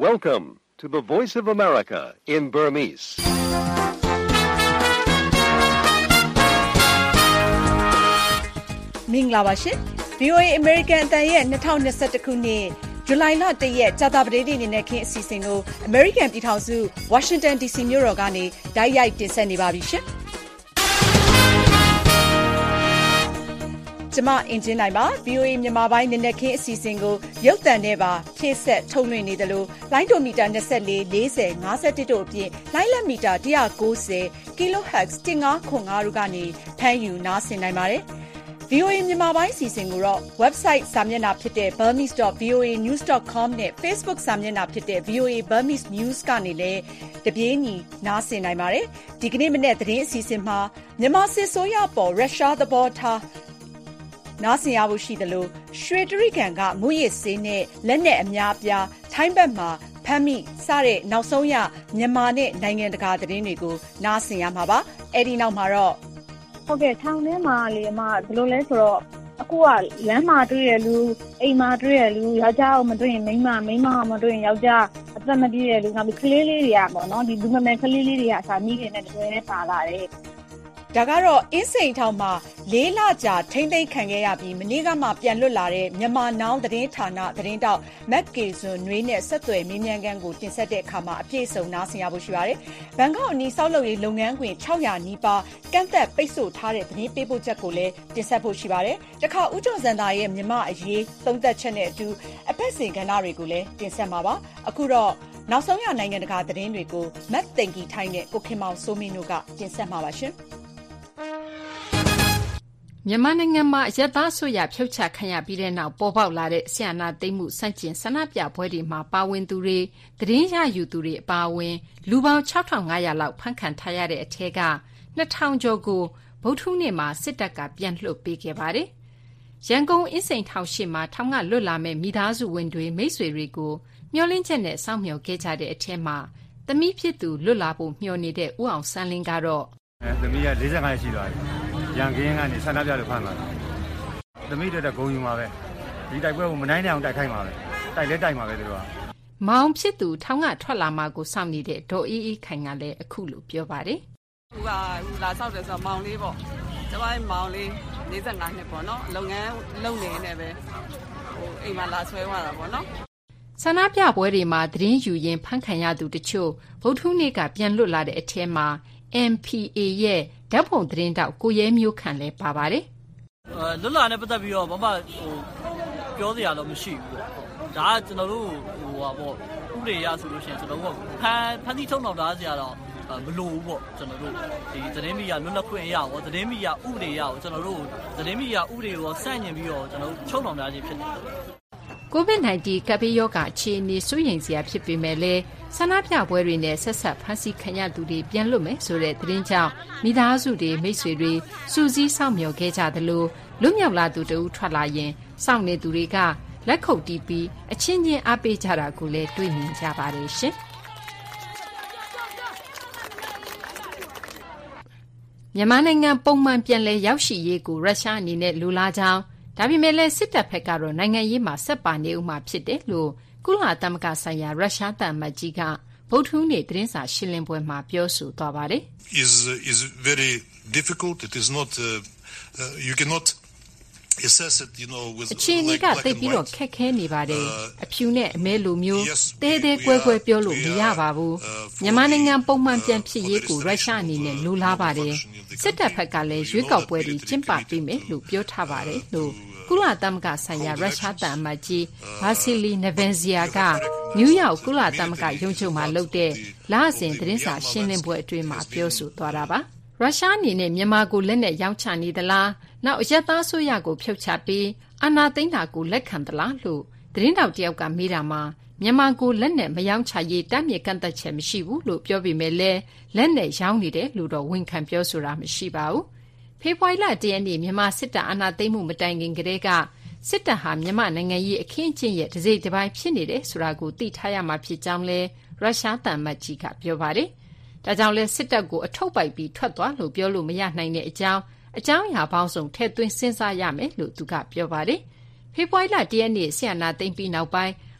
Welcome to the Voice of America in Burmese. မင်္ဂလာပါရှင် VOA American အတန်ရဲ့2021ခုနှစ်ဇူလိုင်လ1ရက်ကြာသပတေးနေ့နဲ့ခင်းအစီအစဉ်ကို American ပြည်ထောင်စု Washington DC မြို့တော်ကနေတိုက်ရိုက်တင်ဆက်နေပါပြီရှင်ကျမအင်ဂျင်နိုင်ပါ VOA မြန်မာပိုင်းနဲ့ခင်းအစီအစဉ်ကိုရုပ်သံနဲ့ပါဖြည့်ဆက်ထုတ်လွှင့်နေတယ်လို့လိုင်းဒိုမီတာ24 40 51တို့အပြင်လိုင်းလက်မီတာ190 kHz 1505တို့ကနေဖမ်းယူနားဆင်နိုင်ပါတယ်VOA မြန်မာပိုင်းအစီအစဉ်ကိုတော့ website စာမျက်နှာဖြစ်တဲ့ burmese.voanews.com နဲ့ Facebook စာမျက်နှာဖြစ်တဲ့ VOA Burmese News ကနေလည်းတပြေးညီနားဆင်နိုင်ပါတယ်။ဒီကနေ့မနေ့သတင်းအစီအစဉ်မှာမြန်မာစစ်ဆိုးရပေါ်ရုရှားသဘောထားနားဆင်ရဖို့ရှိတယ်လို့ရွှေတရိကန်ကမူရစ်ဆေးနဲ့လက်နက်အများအပြားထိုင်းဘက်မှာဖမ်းမိစတဲ့နောက်ဆုံးရမြန်မာနဲ့နိုင်ငံတကာသတင်းတွေကိုနားဆင်ရမှာပါ။အဲဒီနောက်မှာတော့ဟုတ်ကဲ့ထောင်ထဲမှာလေအမဘယ်လိုလဲဆိုတော့အခုကလမ်းမှာတွေ့ရလူအိမ်မှာတွေ့ရလူယောက်ျားအောင်မတွေ့ရင်မိန်းမအောင်မတွေ့ရင်ယောက်ျားအသက်မပြည့်ရလူနောက်ပြီးကလေးလေးတွေကပေါ့နော်ဒီလူမမယ်ကလေးလေးတွေကစာမိခင်နဲ့တကယ်နဲ့ပါလာတယ်ဒါကတော့အင်းစိန်ထောင်မှာ4လကြာထိမ့်သိမ်းခံခဲ့ရပြီးမနေ့ကမှပြန်လွတ်လာတဲ့မြန်မာနောင်သတင်းဌာနသတင်းတောက်မက်ကေဇွန်နွေးနဲ့ဆက်သွယ်မေးမြန်းခန်းကိုတင်ဆက်တဲ့အခါမှာအပြည့်စုံနားဆင်ရဖို့ရှိပါတယ်။ဘန်ကောက်အနီးဆောက်လုပ်ရေးလုပ်ငန်းခွင်600နီးပါးကန့်သက်ပိတ်ဆို့ထားတဲ့သတင်းပေးပို့ချက်ကိုလည်းတင်ဆက်ဖို့ရှိပါတယ်။တခါဦးကျော်စံသာရဲ့မြန်မာအရေးသုံးသပ်ချက်နဲ့အတူအဖက်စင်ကဏ္ဍတွေကိုလည်းတင်ဆက်မှာပါ။အခုတော့နောက်ဆုံးရနိုင်ငံတကာသတင်းတွေကိုမတ်သိန်ကီထိုင်းနဲ့ကိုခင်မောင်စိုးမင်းတို့ကတင်ဆက်မှာပါရှင်။မြန်မာနိုင်ငံမှာအရပ်သားအစိုးရဖြုတ်ချခံရပြီးတဲ့နောက်ပေါ်ပေါက်လာတဲ့ဆရာနာသိမ်းမှုစန့်ကျင်ဆန္ဒပြပွဲတွေမှာပါဝင်သူတွေသတင်းရယူသူတွေအပါအဝင်လူပေါင်း 6,500 လောက်ဖမ်းခံထားရတဲ့အထက်က 2,000 ကျော်ကိုဗုဒ္ဓဟူးနေ့မှာစစ်တပ်ကပြန်လွှတ်ပေးခဲ့ပါတယ်။ရန်ကုန်အင်းစိန်ထောင်ရှိမှာထောင်ကလွတ်လာမဲ့မိသားစုဝင်တွေမိတ်ဆွေတွေကိုမျှော်လင့်ချက်နဲ့စောင့်မျှော်ခဲ့ကြတဲ့အထက်မှာသမီးဖြစ်သူလွတ်လာဖို့မျှော်နေတဲ့ဦးအောင်ဆန်းလင်းကတော့သမီးက45ရက်ရှိသွားပြီရန်ကင်းကနေဆန္ဒပြလို့ဖမ်းလာတယ်။သမီးတို့ကဂုံယူမှာပဲ။ဒီတိုက်ပွဲကိုမနိုင်နိုင်အောင်တိုက်ခိုင်းမှာပဲ။တိုက်လဲတိုက်မှာပဲသူတို့က။မောင်ဖြစ်သူထောင်ကထွက်လာမှကိုစောင့်နေတဲ့ဒေါ်အေးအေးခိုင်ကလည်းအခုလိုပြောပါတယ်။သူကလာဆောက်တယ်ဆိုတော့မောင်လေးပေါ့။ကျမမောင်လေး45နှစ်ပေါ့နော်။လုပ်ငန်းလုပ်နေနေပဲအိမ်မှာလာဆွဲသွားတာပေါ့နော်။ဆန္ဒပြပွဲတွေမှာသတင်းယူရင်းဖမ်းခံရသူတချို့ဗုဒ္ဓဟူးနေ့ကပြန်လွတ်လာတဲ့အထက်မှာMPA ရဲ့ဓာတ်ပုံသတင်းတောက်ကိုရဲမျိုးခန့်လည်းပါပါတယ်။လွတ်လာနဲ့ပတ်သက်ပြီးတော့ဘာမှပြောစရာတော့မရှိဘူးပေါ့။ဒါကကျွန်တော်တို့ပေါ့ဥပဒေရဆိုလို့ရှိရင်ကျွန်တော်တို့ဖန်တီးထုံနှောင်ထားစရာတော့မလိုဘူးပေါ့ကျွန်တော်တို့ဒီသတင်းမီဒီယာလွတ်လပ်ခွင့်အရာရောသတင်းမီဒီယာဥပဒေအရရောကျွန်တော်တို့သတင်းမီဒီယာဥပဒေကိုဆန့်ကျင်ပြီးတော့ကျွန်တော်တို့ချုံနှောင်ထားခြင်းဖြစ်တယ်။ COVID-19 ကပ်ဘေးရောဂါအခြေအနေစိုးရိမ်စရာဖြစ်ပေမဲ့လည်းဆန္ဒပြပွဲတွေနဲ့ဆက်ဆက်ဖမ်းဆီးခံရသူတွေပြန်လွတ်မယ်ဆိုတဲ့သတင်းကြောင့်မိသားစုတွေမိတ်ဆွေတွေစုစည်းဆောင်မျှော်ခဲ့ကြသလိုလွတ်မြောက်လာသူတဦးထွက်လာရင်စောင့်နေသူတွေကလက်ခုပ်တီးပြီးအချင်းချင်းအားပေးကြတာကိုလည်းတွေ့မြင်ကြပါတယ်ရှင်။မြန်မာနိုင်ငံပုံမှန်ပြန်လည်ရောက်ရှိရေးကိုရုရှားအနေနဲ့လိုလားကြောင်းဒါပေမဲ့လည်းစစ်တပ်ဘက်ကတော့နိုင်ငံရေးမှာဆက်ပါနေဦးမှာဖြစ်တယ်လို့ကုလသမဂ္ဂဆိုင်ရာရုရှားသံအမတ်ကြီးကဗုဒ္ဓဟူးနေ့သတင်းစာရှင်းလင်းပွဲမှာပြောဆိုသွားပါတယ်။ is very difficult. It is not you cannot assess it, with အခြေအနေကသိပြီးတော့ခက်ခဲနေပါတယ်။အဖြူနဲ့အမဲလိုမျိုးတဲတဲကွဲကွဲပြောလို့မရပါဘူး။မြန်မာနိုင်ငံပုံမှန်ပြန်ဖြစ်ရေးကိုရုရှားအနေနဲ့လိုလားပါတယ်။စစ်တပ်ဘက်ကလည်းရွေးကောက်ပွဲတွေကျင်းပပေးမယ်လို့ပြောထားပါတယ်လို့ကုလသမဂ္ဂဆိုင်ရာရုရှားသံအမတ်ကြီးဘာစီလီနဗန်ဇီယာကနယူးယောက်ကုလသမဂ္ဂရုံးချုပ်မှာလုပ်တဲ့လစဉ်သတင်းစာရှင်းလင်းပွဲအတွင်းမှာပြောဆိုသွားတာပါရုရှားအနေနဲ့မြန်မာကိုလက်နက်ရောင်းချနေသလားနောက်အရပ်သားအစိုးရကိုဖြုတ်ချပြီးအာဏာသိမ်းတာကိုလက်ခံသလားလို့သတင်းတောက်တယောက်ကမေးတာမှာမြန်မာကိုလက်နက်မရောင်းချရေးတမ်းမြေကန့်သက်ချက်မရှိဘူးလို့ပြောပေမဲ့လည်းလက်နက်ရောင်းနေတယ်လို့တော့ဝန်ခံပြောဆိုတာမရှိပါဘူးဖေဖော်ဝါရီလ1ရက်နေ့မြန်မာစစ်တပ်အာဏာသိမ်းမှုမတိုင်ခင်ကတည်းကစစ်တပ်ဟာမြန်မာနိုင်ငံရေးအခင်းအကျင်းရဲ့တစ်စိတ်တစ်ပိုင်းဖြစ်နေတယ်ဆိုတာကိုသိထားရမှာဖြစ်ကြောင်းလည်းရုရှားသံအမတ်ကြီးကပြောပါတယ်။ဒါကြောင့်လည်းစစ်တပ်ကိုအထုပ်ပိုက်ပြီးထွက်သွားလို့ပြောလို့မရနိုင်တဲ့အကြောင်းအရာပေါင်းစုံထည့်သွင်းစဉ်းစားရမယ်လို့သူကပြောပါတယ်။ဖေဖော်ဝါရီလ1ရက်နေ့ဆီယနာသိမ်းပြီးနောက်ပိုင်း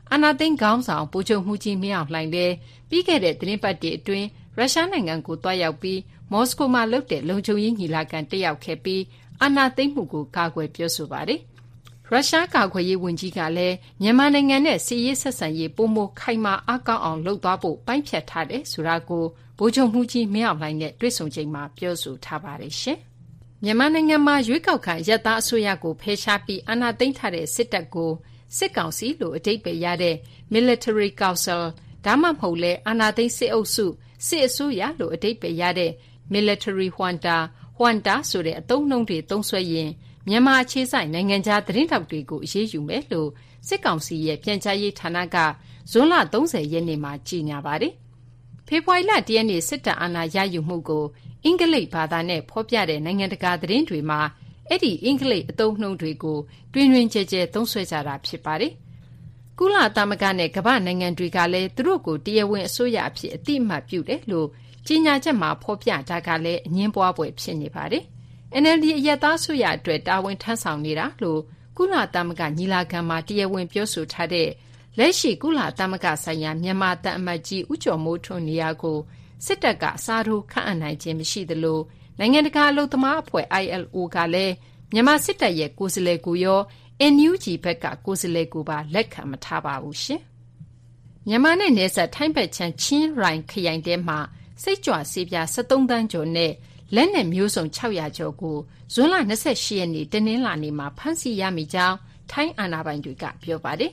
အာဏာသိမ်းခေါင်းဆောင်ဗိုလ်ချုပ်မှူးကြီးမင်းအောင်လှိုင်လည်းပြီးခဲ့တဲ့သတင်းပတ်တွေအတွင်းရုရှားနိုင်ငံကိုတွားရောက်ပြီးမော်စကိုမှာလုပ်တဲ့လုံခြုံရေးညီလာခံတက်ရောက်ခဲ့ပြီးအာဏာသိမ်းမှုကိုကာကွယ်ပြောဆိုပါတယ်။ရုရှားကာကွယ်ရေးဝန်ကြီးကလည်းမြန်မာနိုင်ငံနဲ့စစ်ရေးဆက်ဆံရေးပိုမိုခိုင်မာအားကောင်းအောင်လုပ်သွားဖို့ပိုင်းဖြတ်ထားတယ်ဆိုတာကိုဗိုလ်ချုပ်မှူးကြီးမင်းအောင်လှိုင်နဲ့တွေ့ဆုံချိန်မှာပြောဆိုထားပါတယ်ရှင်။မြန်မာနိုင်ငံမှာရွေးကောက်ခံရပ်သားအစိုးရကိုဖယ်ရှားပြီးအာဏာသိမ်းထားတဲ့စစ်တပ်ကိုစစ်ကောင်စီလို့အဓိပ္ပာယ်ရတဲ့ Military Council ဒါမှမဟုတ်လဲအာဏာသိမ်းစစ်အုပ်စုစစ်အစိုးရလို့အဓိပ္ပာယ်ရတဲ့ Military Junta ဆိုတဲ့အသုံးအနှုန်းတွေသုံးစွဲရင်မြန်မာအခြေစိုက်နိုင်ငံခြားသတင်းထောက်တွေကိုအရေးယူမယ်လို့စစ်ကောင်စီရဲ့ပြန်ကြားရေးဌာနကဇွန်လ30ရက်နေ့မှာကြေညာပါတယ်။ဖေဖော်ဝါရီလ1ရက်နေ့စစ်တပ်အာဏာရယူမှုကိုအင်္ဂလိပ်ဘာသာနဲ့ဖော်ပြတဲ့နိုင်ငံတကာသတင်းတွေမှာအဲ့ဒီအင်္ဂလိပ်အသုံးအနှုန်းတွေကိုတွင်တွင်ကျဲကျဲသုံးစွဲကြတာဖြစ်ပါတယ်။ကုလသမဂ္ဂနဲ့ကမ္ဘာနိုင်ငံတွေကလည်းသူတို့ကိုတရားဝင်အစိုးရအဖြစ်အတိအမှတ်ပြုတယ်လို့ကြေညာချက်မှာဖော်ပြတာကလည်းအငင်းပွားပွဲဖြစ်နေပါတယ်။ NLD အရပ်သားအစိုးရအတွက်တာဝန်ထမ်းဆောင်နေတာလို့ကုလသမဂ္ဂညီလာခံမှာတရားဝင်ပြောဆိုထားတဲ့လက်ရှိကုလသမဂ္ဂဆိုင်ရာမြန်မာတန်အမတ်ကြီးဦးကျော်မိုးထွန်းနေရာကိုစစ်တပ်ကအစားထိုးခန့်အပ်နိုင်ခြင်းမရှိသလိုနိုင်ငံတကာအလုပ်သမားအဖွဲ့ ILO ကလည်းမြန်မာစစ်တပ်ရဲ့ကိုယ်စားလှယ်ကိုရော NUG ဘက်ကကိုယ်စားလှယ်ကိုပါလက်ခံမထားပါဘူးရှင်။မြန်မာနဲ့နယ်စပ်ထိုင်းဘက်ခြမ်းချင်းရိုင်ခရိုင်ထဲမှာစိတ်ကြွဆေးပြား73တန်းကျော်နဲ့လက်နက်မျိုးစုံ600ကျော်ကိုဇွန်လ28ရက်နေ့တနင်္လာနေ့မှာဖမ်းဆီးရမိကြောင်းထိုင်းအာဏာပိုင်တွေကပြောပါတယ်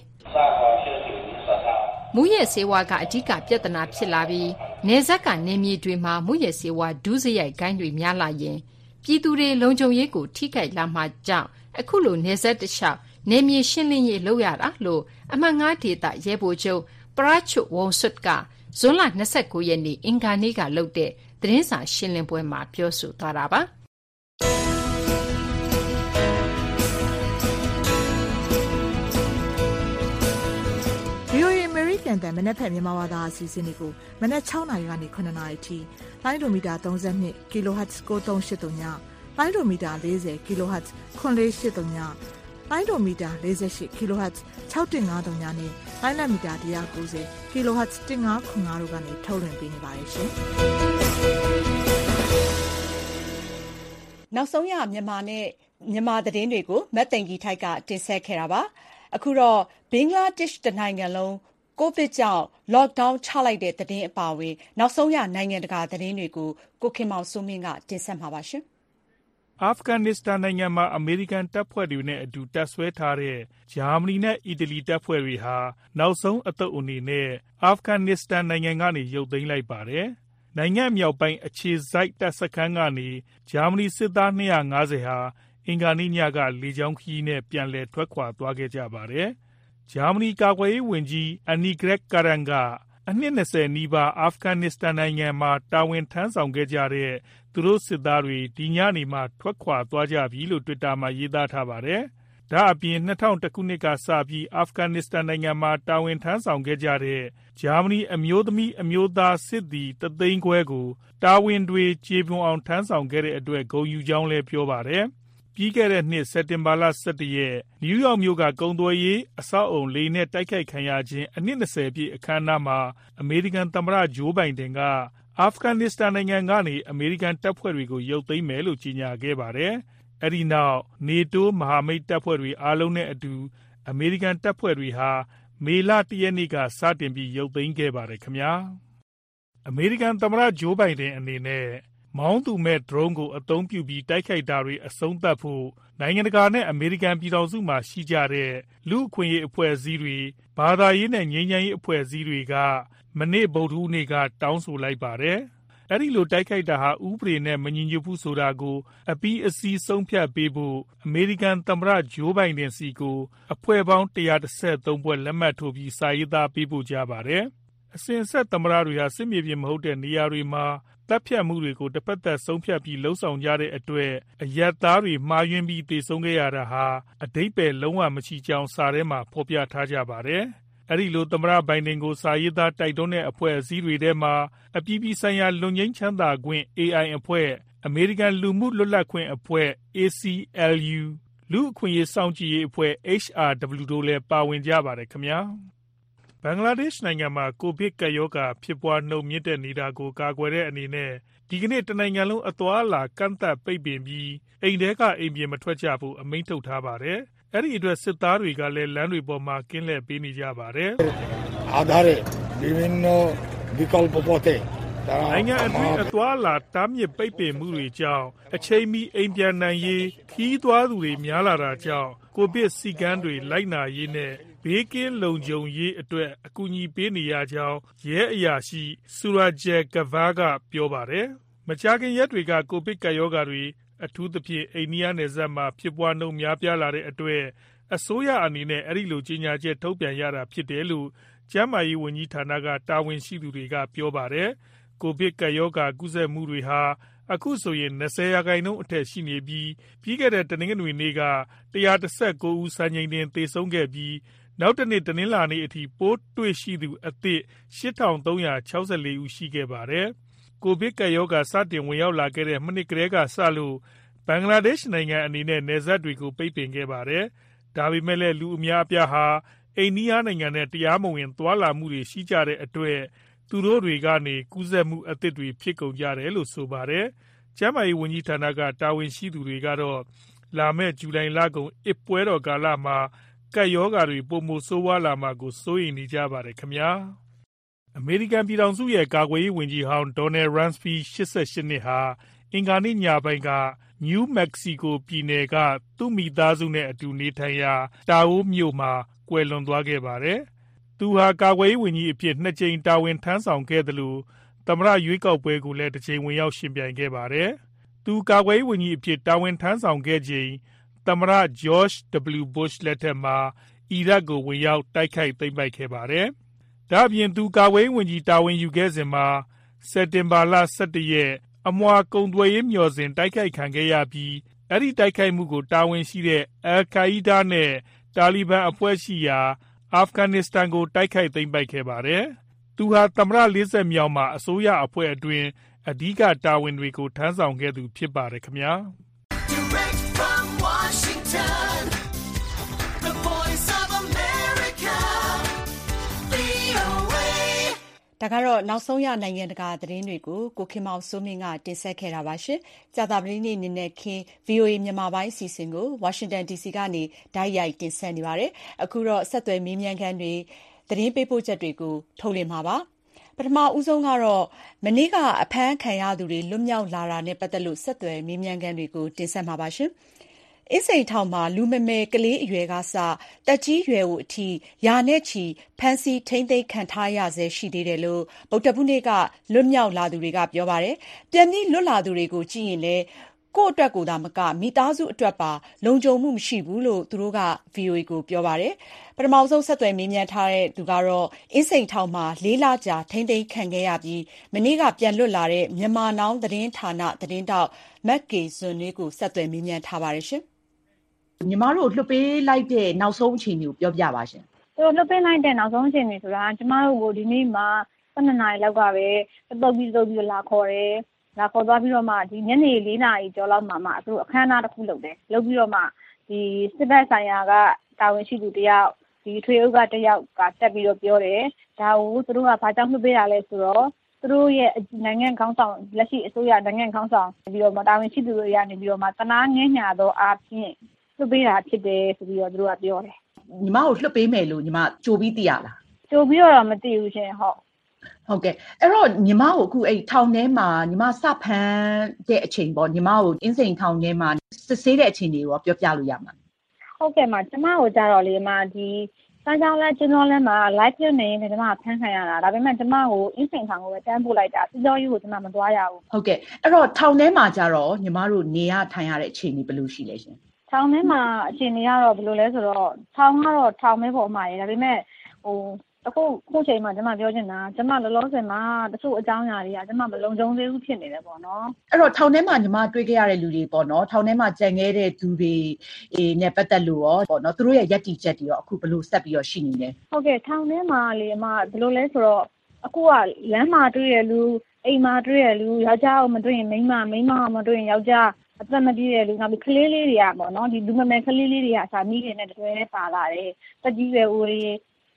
။မူရဲဆေးဝါးကအဓိကပြဿနာဖြစ်လာပြီးနယ်စပ်ကနေမြေတွေမှာမူရဲဆေးဝါးဒုစရိုက်ဂိုင်းတွေများလာရင်ပြည်သူတွေလုံခြုံရေးကိုထိခိုက်လာမှကြောင့်အခုလိုနယ်စပ်တလျှောက်နေမြေရှင်းလင်းရေးလုပ်ရတာလို့အမှတ်9ဒေသရဲဘော်ချုပ်ပရာချွတ်ဝုံဆွတ်ကဇွန်လ29ရက်နေ့အင်္ဂါနေ့ကလုပ်တဲ့သတင်းစာရှင်းလင်းပွဲမှာပြောဆိုသွားတာပါ။ VOA American တန်မနက်ဖြန်မြန်မာဘာသာအစီအစဉ်တွေကိုမနက်6နာရီကနေ9နာရီထိလိုင်းဒိုမီတာ32 kHz 9383ညလိုင်းဒိုမီတာ40 kHz 9483ညလိုင်းဒိုမီတာ48 kHz 6153ညနဲ့လိုင်းလက်မီတာ190 kHz 1505တို့ကနေထုတ်လွှင့်ပေးနေပါတယ်ရှင်။နောက်ဆုံးရမြန်မာသတင်းတွေကိုမတ်သိင်္ဂီထိုက်ကတင်ဆက်ခဲ့တာပါ။အခုတော့ဘင်္ဂလားဒေ့ရှ်တနိုင်ငံလုံးကိုဗစ်ကြောင့် lockdown ချလိုက်တဲ့သတင်းအပါအဝင်နောက်ဆုံးရနိုင်ငံတကာသတင်းတွေကိုကိုခင်မောင်စိုးမင်းကတင်ဆက်မှာပါရှင်။အာဖဂန်နစ္စတန်နိုင်ငံမှာအမေရိကန်တပ်ဖွဲ့တွေနဲ့အတူတပ်ဆွဲထားတဲ့ဂျာမနီနဲ့အီတလီတပ်ဖွဲ့တွေဟာနောက်ဆုံးအသုတ်အနေနဲ့အာဖဂန်နစ္စတန်နိုင်ငံကနေရုပ်သိမ်းလိုက်ပါတယ်။နိုင်ငံမြောက်ပိုင်းအခြေစိုက်တပ်စခန်းကနေဂျာမနီစစ်သား250ဟာအင်္ဂါနေ့ညကလေကြောင်းခရီးနဲ့ပြန်လည်ထွက်ခွာသွားခဲ့ကြပါတယ်။ဂျာမနီကာကွယ်ရေးဝန်ကြီးအနီဂရက်ကာရန်ကအနှစ်20နီးပါးအာဖဂန်နစ္စတန်နိုင်ငံမှာတာဝန်ထမ်းဆောင်ခဲ့ကြတဲ့သူတို့စစ်သားတွေဒီညနေမှာထွက်ခွာသွားကြပြီလို့ Twitter မှာရေးသားထားပါတယ်။ဒါအပြင်2001ခုနှစ်ကစပြီးအာဖဂန်နစ္စတန်နိုင်ငံမှာတာဝန်ထမ်းဆောင်ခဲ့ကြတဲ့ဂျာမနီအမျိုးသမီးအမျိုးသားစစ်သည်3သိန်းခွဲကိုတာဝန်တွေကျေပွန်အောင်ထမ်းဆောင်ခဲ့တဲ့အတွက်ဂုဏ်ယူကြောင်းလည်းပြောပါတယ်။ပြီးခဲ့တဲ့နှစ်စက်တင်ဘာလ17ရက်နယူးယောက်မြို့ကကုန်သွယ်ရေးအဆောက်အုံလေးနဲ့တိုက်ခိုက်ခံရခြင်းအနှစ်20ပြည့်အခမ်းအနားမှာအမေရိကန်သမ္မတဂျိုးဘိုင်ဒန်ကအာဖဂန်နစ္စတန်နိုင်ငံကနေအမေရိကန်တပ်ဖွဲ့တွေကိုရုပ်သိမ်းမယ်လို့ကြေညာခဲ့ပါတယ်။အဲဒီနောက်နေတိုးမဟာမိတ်တပ်ဖွဲ့တွေအားလုံးနဲ့အတူအမေရိကန်တပ်ဖွဲ့တွေဟာမေလ1ရက်နေ့ကစတင်ပြီးရုပ်သိမ်းခဲ့ပါတယ်ခင်ဗျာ။အမေရိကန်သမ္မတဂျိုးဘိုင်ဒန်အနေနဲ့မောင်းသူမဲ့ drone ကိုအသုံးပြုပြီးတိုက်ခိုက်တာတွေအဆုံးသတ်ဖို့နိုင်ငံတကာနဲ့အမေရိကန်ပြည်ထောင်စုမှာရှိကြတဲ့လူ့အခွင့်အရေးအဖွဲ့အစည်းတွေဘာသာရေးနဲ့ငြိမ်းချမ်းရေးအဖွဲ့အစည်းတွေကမနေ့ဗုဒ္ဓဟူးနေ့ကတောင်းဆိုလိုက်ပါတယ်။အဲဒီလိုတိုက်ခိုက်တာဟာဥပဒေနဲ့မညီညွတ်ဘူးဆိုတာကိုအပြီးအစီးဆုံးဖြတ်ပေးဖို့အမေရိကန်သမ္မတဂျိုးဘိုင်ဒန်စီကိုအဖွဲ့ပေါင်း113ဖွဲ့လက်မှတ်ထိုးပြီးစာရေးသားပေးပို့ကြပါတယ်။အစဉ်ဆက်သမ္မတတွေဟာစစ်မြေပြင်မဟုတ်တဲ့နေရာတွေမှာတပ်ဖြတ်မှုတွေကိုတစ်ပတ်သက်ဆုံးဖြတ်ပြီးလှုံ့ဆော်ကြတဲ့အတွက်အရပ်သားတွေမှားယွင်းပြီးသေဆုံးခဲ့ရတာဟာအဓိပ္ပာယ်လုံးဝမရှိကြောင်းစာထဲမှာဖော်ပြထားကြပါတယ်။အဲဒီလိုသမ္မတဘိုင်ဒန်ကိုစာရေးသားတိုက်တွန်းတဲ့အဖွဲ့အစည်းတွေထဲမှာအပြည်ပြည်ဆိုင်ရာလွတ်ငြိမ်းချမ်းသာခွင့် AI အဖွဲ့အမေရိကန်လူမှုလွတ်လပ်ခွင့်အဖွဲ့ ACLU လူ့အခွင့်အရေးစောင့်ကြည့်ရေးအဖွဲ့ HRW တို့လည်းပါဝင်ကြပါတယ်ခင်ဗျာ။ဘင်္ဂလားဒေ့ရှ်နိုင်ငံမှာကိုဗစ်ကပ်ရောဂါဖြစ်ပွားနှုန်းမြင့်တက်နေတာကိုကာကွယ်တဲ့အနေနဲ့ဒီကနေ့တနိုင်ငံလုံးအသွားအလာကန့်သတ်ပိတ်ပင်ပြီးအိမ်ထဲကအိမ်ပြင်မထွက်ကြဖို့အမိန့်ထုတ်ထားပါတယ်။အဲ့ဒီအတွက်စစ်သားတွေကလည်းလမ်းတွေပေါ်မှာကင်းလှည့်ပေးနေကြပါတယ်။အာဓာရဲবিভিন্ন বিকল্প পথে နိုင်ငံအတွင်းအသွားအလာတားမြစ်ပိတ်ပင်မှုတွေကြောင့်အချိန်မီအိမ်ပြန်နိုင်ရေးခီးသွားသူတွေများလာတာကြောင့်ကိုဗစ်စည်းကမ်းတွေလိုက်နာရေးနဲ့ဘေးကင်းလုံခြုံရေးအတွက်အကူအညီပေးနေရကြောင်းရဲအရာရှိဆူရာဂျယ်ကဗားကပြောပါတယ်။မကြာခင်ရက်တွေကကိုဗစ်ကပ်ရောဂါတွေအထူးသဖြင့်အိန္ဒိယနယ်စပ်မှာဖြစ်ပွားနှုန်းများပြားလာတဲ့အတွက်အစိုးရအနေနဲ့အဲ့ဒီလိုကြေညာချက်ထုတ်ပြန်ရတာဖြစ်တယ်လို့ကျန်းမာရေးဝန်ကြီးဌာနကတာဝန်ရှိသူတွေကပြောပါတယ်။ကိုဗစ်ကပ်ရောဂါကူးစက်မှုတွေဟာအခုဆိုရင်20%အထက်ရှိနေပြီးပြီးခဲ့တဲ့တနင်္ဂနွေနေ့က119ဦးစံချိန်တင်သေဆုံးခဲ့ပြီးနောက်တနေ့တနင်္လာနေ့အထိပိုးတွေ့ရှိသူအသစ်8364ဦးရှိခဲ့ပါတယ်။ကိုဗစ်ကပ်ရောဂါစတင်ဝင်ရောက်လာခဲ့တဲ့မနှစ်ကလေးကစလို့ဘင်္ဂလားဒေ့ရှ်နိုင်ငံအနေနဲ့နယ်စပ်တွေကိုပိတ်ပင်ခဲ့ပါတယ်။ဒါပေမဲ့လည်းလူအများအပြားဟာအိန္ဒိယနိုင်ငံနဲ့တရားမဝင်သွားလာမှုတွေရှိကြတဲ့အတွက်သူတို့တွေကနေကူးစက်မှုအသစ်တွေဖြစ်ကုန်ကြတယ်လို့ဆိုပါတယ်။ကျန်းမာရေးဝန်ကြီးဌာနကတာဝန်ရှိသူတွေကတော့လာမယ့်ဇူလိုင်လကုန်အပွဲတော်ကာလမှာကပ်ရောဂါတွေပိုမိုဆိုးဝါးလာမှာကိုစိုးရိမ်နေကြပါတယ်ခင်ဗျာ။အမေရိကန်ပြည်ထောင်စုရဲ့ကာကွယ်ရေးဝန်ကြီးဟောင်းဒေါ်နယ်ရမ်စဖီ88နှစ်ဟာအင်္ဂါနေ့ညပိုင်းကနယူးမက္ကဆီကိုပြည်နယ်ကသူ့မိသားစုနဲ့အတူနေထိုင်ရာတာအိုးမြို့မှာကွယ်လွန်သွားခဲ့ပါတယ်။သူဟာကာကွယ်ရေးဝန်ကြီးအဖြစ်2ကြိမ်တာဝန်ထမ်းဆောင်ခဲ့တယ်လို့သမ္မတရွေးကောက်ပွဲကိုလည်းတစ်ကြိမ်ဝင်ရောက်ရှင်ပြိုင်ခဲ့ပါတယ်။သူကာကွယ်ရေးဝန်ကြီးအဖြစ်တာဝန်ထမ်းဆောင်ခဲ့ချိန်သမ္မတ George W. Bush လက်ထက်မှာအီရတ်ကိုဝင်ရောက်တိုက်ခိုက်သိမ်းပိုက်ခဲ့ပါတယ်။ဒါ့အပြင်သူကာကွယ်ရေးဝန်ကြီးတာဝန်ယူခဲ့စဉ်မှာစက်တင်ဘာလ17ရက်အမွာကုန်သွယ်ရေးမျှော်စင်တိုက်ခိုက်ခံခဲ့ရပြီးအဲ့ဒီတိုက်ခိုက်မှုကိုတာဝန်ရှိတဲ့အယ်ကာအီဒါနဲ့တာလီဘန်အဖွဲ့ရှိရာအာဖဂန်နစ္စတန်ကိုတိုက်ခိုက်သိမ်းပိုက်ခဲ့ပါတယ်။သူဟာသမ္မတ40မြောက်မှာအစိုးရအဖွဲ့အတွင်းအဓိကတာဝန်တွေကိုထမ်းဆောင်ခဲ့သူဖြစ်ပါတယ်ခင်ဗျာ။ Direct from Washington, the voice of America, VOA. ဒါကတော့နောက်ဆုံးရနိုင်ငံတကာသတင်းတွေကိုကိုခင်မောင်စိုးမင်းကတင်ဆက်ခဲ့တာပါရှင်။ကြာသပတေးနေ့နက်ခင်း VOA မြန်မာပိုင်းအစီအစဉ်ကို Washington DC ကနေတိုက်ရိုက်တင်ဆက်နေပါတယ်။အခုတော့ဆက်သွယ်မေးမြန်းခန်းတွေသတင်းပေးပို့ချက်တွေကိုထုတ်လွှင့်မှာပါ။ပထမဦးဆုံးကတော့မနေ့ကအဖမ်းခံရသူတွေလွတ်မြောက်လာတာနဲ့ပတ်သက်လို့ဆက်သွယ်မေးမြန်းခန်းတွေကိုတင်ဆက်မှာပါရှင်။အင်းစိန်ထောင်မှာလူမမယ်ကလေးအရွယ်ကစတက်ကြီးရွယ်ကိုအထိရာနဲ့ချီဖမ်းဆီးထိန်းသိမ်းခံထားရဆဲရှိသေးတယ်လို့ဗုဒ္ဓဘုနေ့ကလွတ်မြောက်လာသူတွေကပြောပါတယ်။ပြန်ပြီးလွတ်လာသူတွေကိုကြည့်ရင်လည်းကိုယ့်အတွက်ကိုယ်သာမကမိသားစုအတွက်ပါလုံခြုံမှုမရှိဘူးလို့သူတို့က VOA ကိုပြောပါတယ်။ပထမဆုံးဆက်သွယ်မေးမြန်းထားတဲ့သူကတော့အင်းစိန်ထောင်မှာ4လကြာထိန်းသိမ်းခံခဲ့ရပြီးမနေ့ကပြန်လွတ်လာတဲ့မြန်မာနောင်သတင်းဌာနသတင်းတောက်မက်ကေဇွန်နွေးကိုဆက်သွယ်မေးမြန်းထားပါတယ်ရှင်။ညီမတို့လွှတ်ပေးလိုက်တဲ့နောက်ဆုံးအခြေအနေကိုပြောပြပါရှင်။လွှတ်ပေးလိုက်တဲ့နောက်ဆုံးအခြေအနေဆိုတာကျမတို့ကိုဒီနေ့မှ12နာရီလောက်ကပဲတုတ်ပြီးလာခေါ်တယ်။လာခေါ်သွားပြီးတော့မှဒီညနေ4နာရီကျော်လောက်မှသူအခမ်းအနားတစ်ခုလုပ်တယ်။လုပ်ပြီးတော့မှဒီစစ်ဘက်ဆိုင်ရာကတာဝန်ရှိသူတယောက်ဒီထွေအုပ်ကတယောက်ကတက်ပြီးတော့ပြောတယ်။ဒါကိုသူတို့ကဘာကြောင့်လွှတ်ပေးတာလဲဆိုတော့သူတို့ရဲ့နိုင်ငံခေါင်းဆောင်လက်ရှိအစိုးရနိုင်ငံခေါင်းဆောင်ပြီးတော့တာဝန်ရှိသူတွေကနေပြီးတော့မှတနာငဲ့ညာသောအားဖြင့်လွှတ်ပေးတာဖြစ်တယ်ဆိုပြီးတော့သူတို့ကပြောတယ်။ညီမကိုလွှတ်ပေးမယ်လို့ညီမကြိုပြီးသိရလား။ကြိုပြီးတော့မသိဘူးရှင်ဟုတ်ကဲ့အဲ့တော့ညီမကိုအခုအဲ့ထောင်ထဲမှာညီမစဖမ်းတဲ့အချိန်ပေါ့ညီမကိုအင်းစိန်ထောင်ထဲမှာစစ်ဆေးတဲ့အချိန်တွေကိုပြောပြလို့ရမှာဟုတ်ကဲ့ကျမကိုကြတော့လေဒီစမ်းကြောင်းလဲကျင်းတော်လဲမှာ live ဖြစ်နေတယ်ကျမဖမ်းခံရတာဒါပေမဲ့ကျမကိုအင်းစိန်ထောင်ကိုပဲတန်းပို့လိုက်တာစစ်ကြောရေးကိုကျမမသွားရဘူးဟုတ်ကဲ့အဲ့တော့ထောင်ထဲမှာကြတော့ညီမတို့နေရထိုင်ရတဲ့အခြေအနေဘယ်လိုရှိလဲရှင်ထောင်ထဲမှာအခြေအနေကတော့ဘယ်လိုလဲဆိုတော့ထောင်ကတော့ထောင်မဲပေါ်မှာရဒါပေမဲ့အခုချိန်မှာကျမပြောချင်တာကျမလောလောဆယ်မှာတချို့အကြောင်းအရာတွေကကျမမလုံခြုံသေးဘူးဖြစ်နေတယ်ပေါ့နော်အဲ့တော့ထောင်ထဲမှာညီမတွေ့ခဲ့ရတဲ့လူတွေပေါ့နော်ထောင်ထဲမှာကြံခဲ့တဲ့သူတွေနဲ့ပတ်သက်လို့ရောပေါ့နော်သူတို့ရဲ့ယက်တီချက်တွေရောအခုဘယ်လိုဆက်ပြီးတော့ရှိနေလဲဟုတ်ကဲ့ထောင်ထဲမှာလေဘယ်လိုလဲဆိုတော့အခုကလမ်းမှာတွေ့ရလူအိမ်မှာတွေ့ရလူယောက်ျားကိုမတွေ့ရင်မိန်းမမတွေ့ရင်ယောက်ျားအသက်မပြည့်တဲ့လူနောက်ပြီးကလေးလေးတွေကပေါ့နော်ဒီလူမမယ်ကလေးလေးတွေကအစာမီးတွေနဲ့တွဲပါလာတယ်တက်ကြီးရွယ်ဦးတွေအ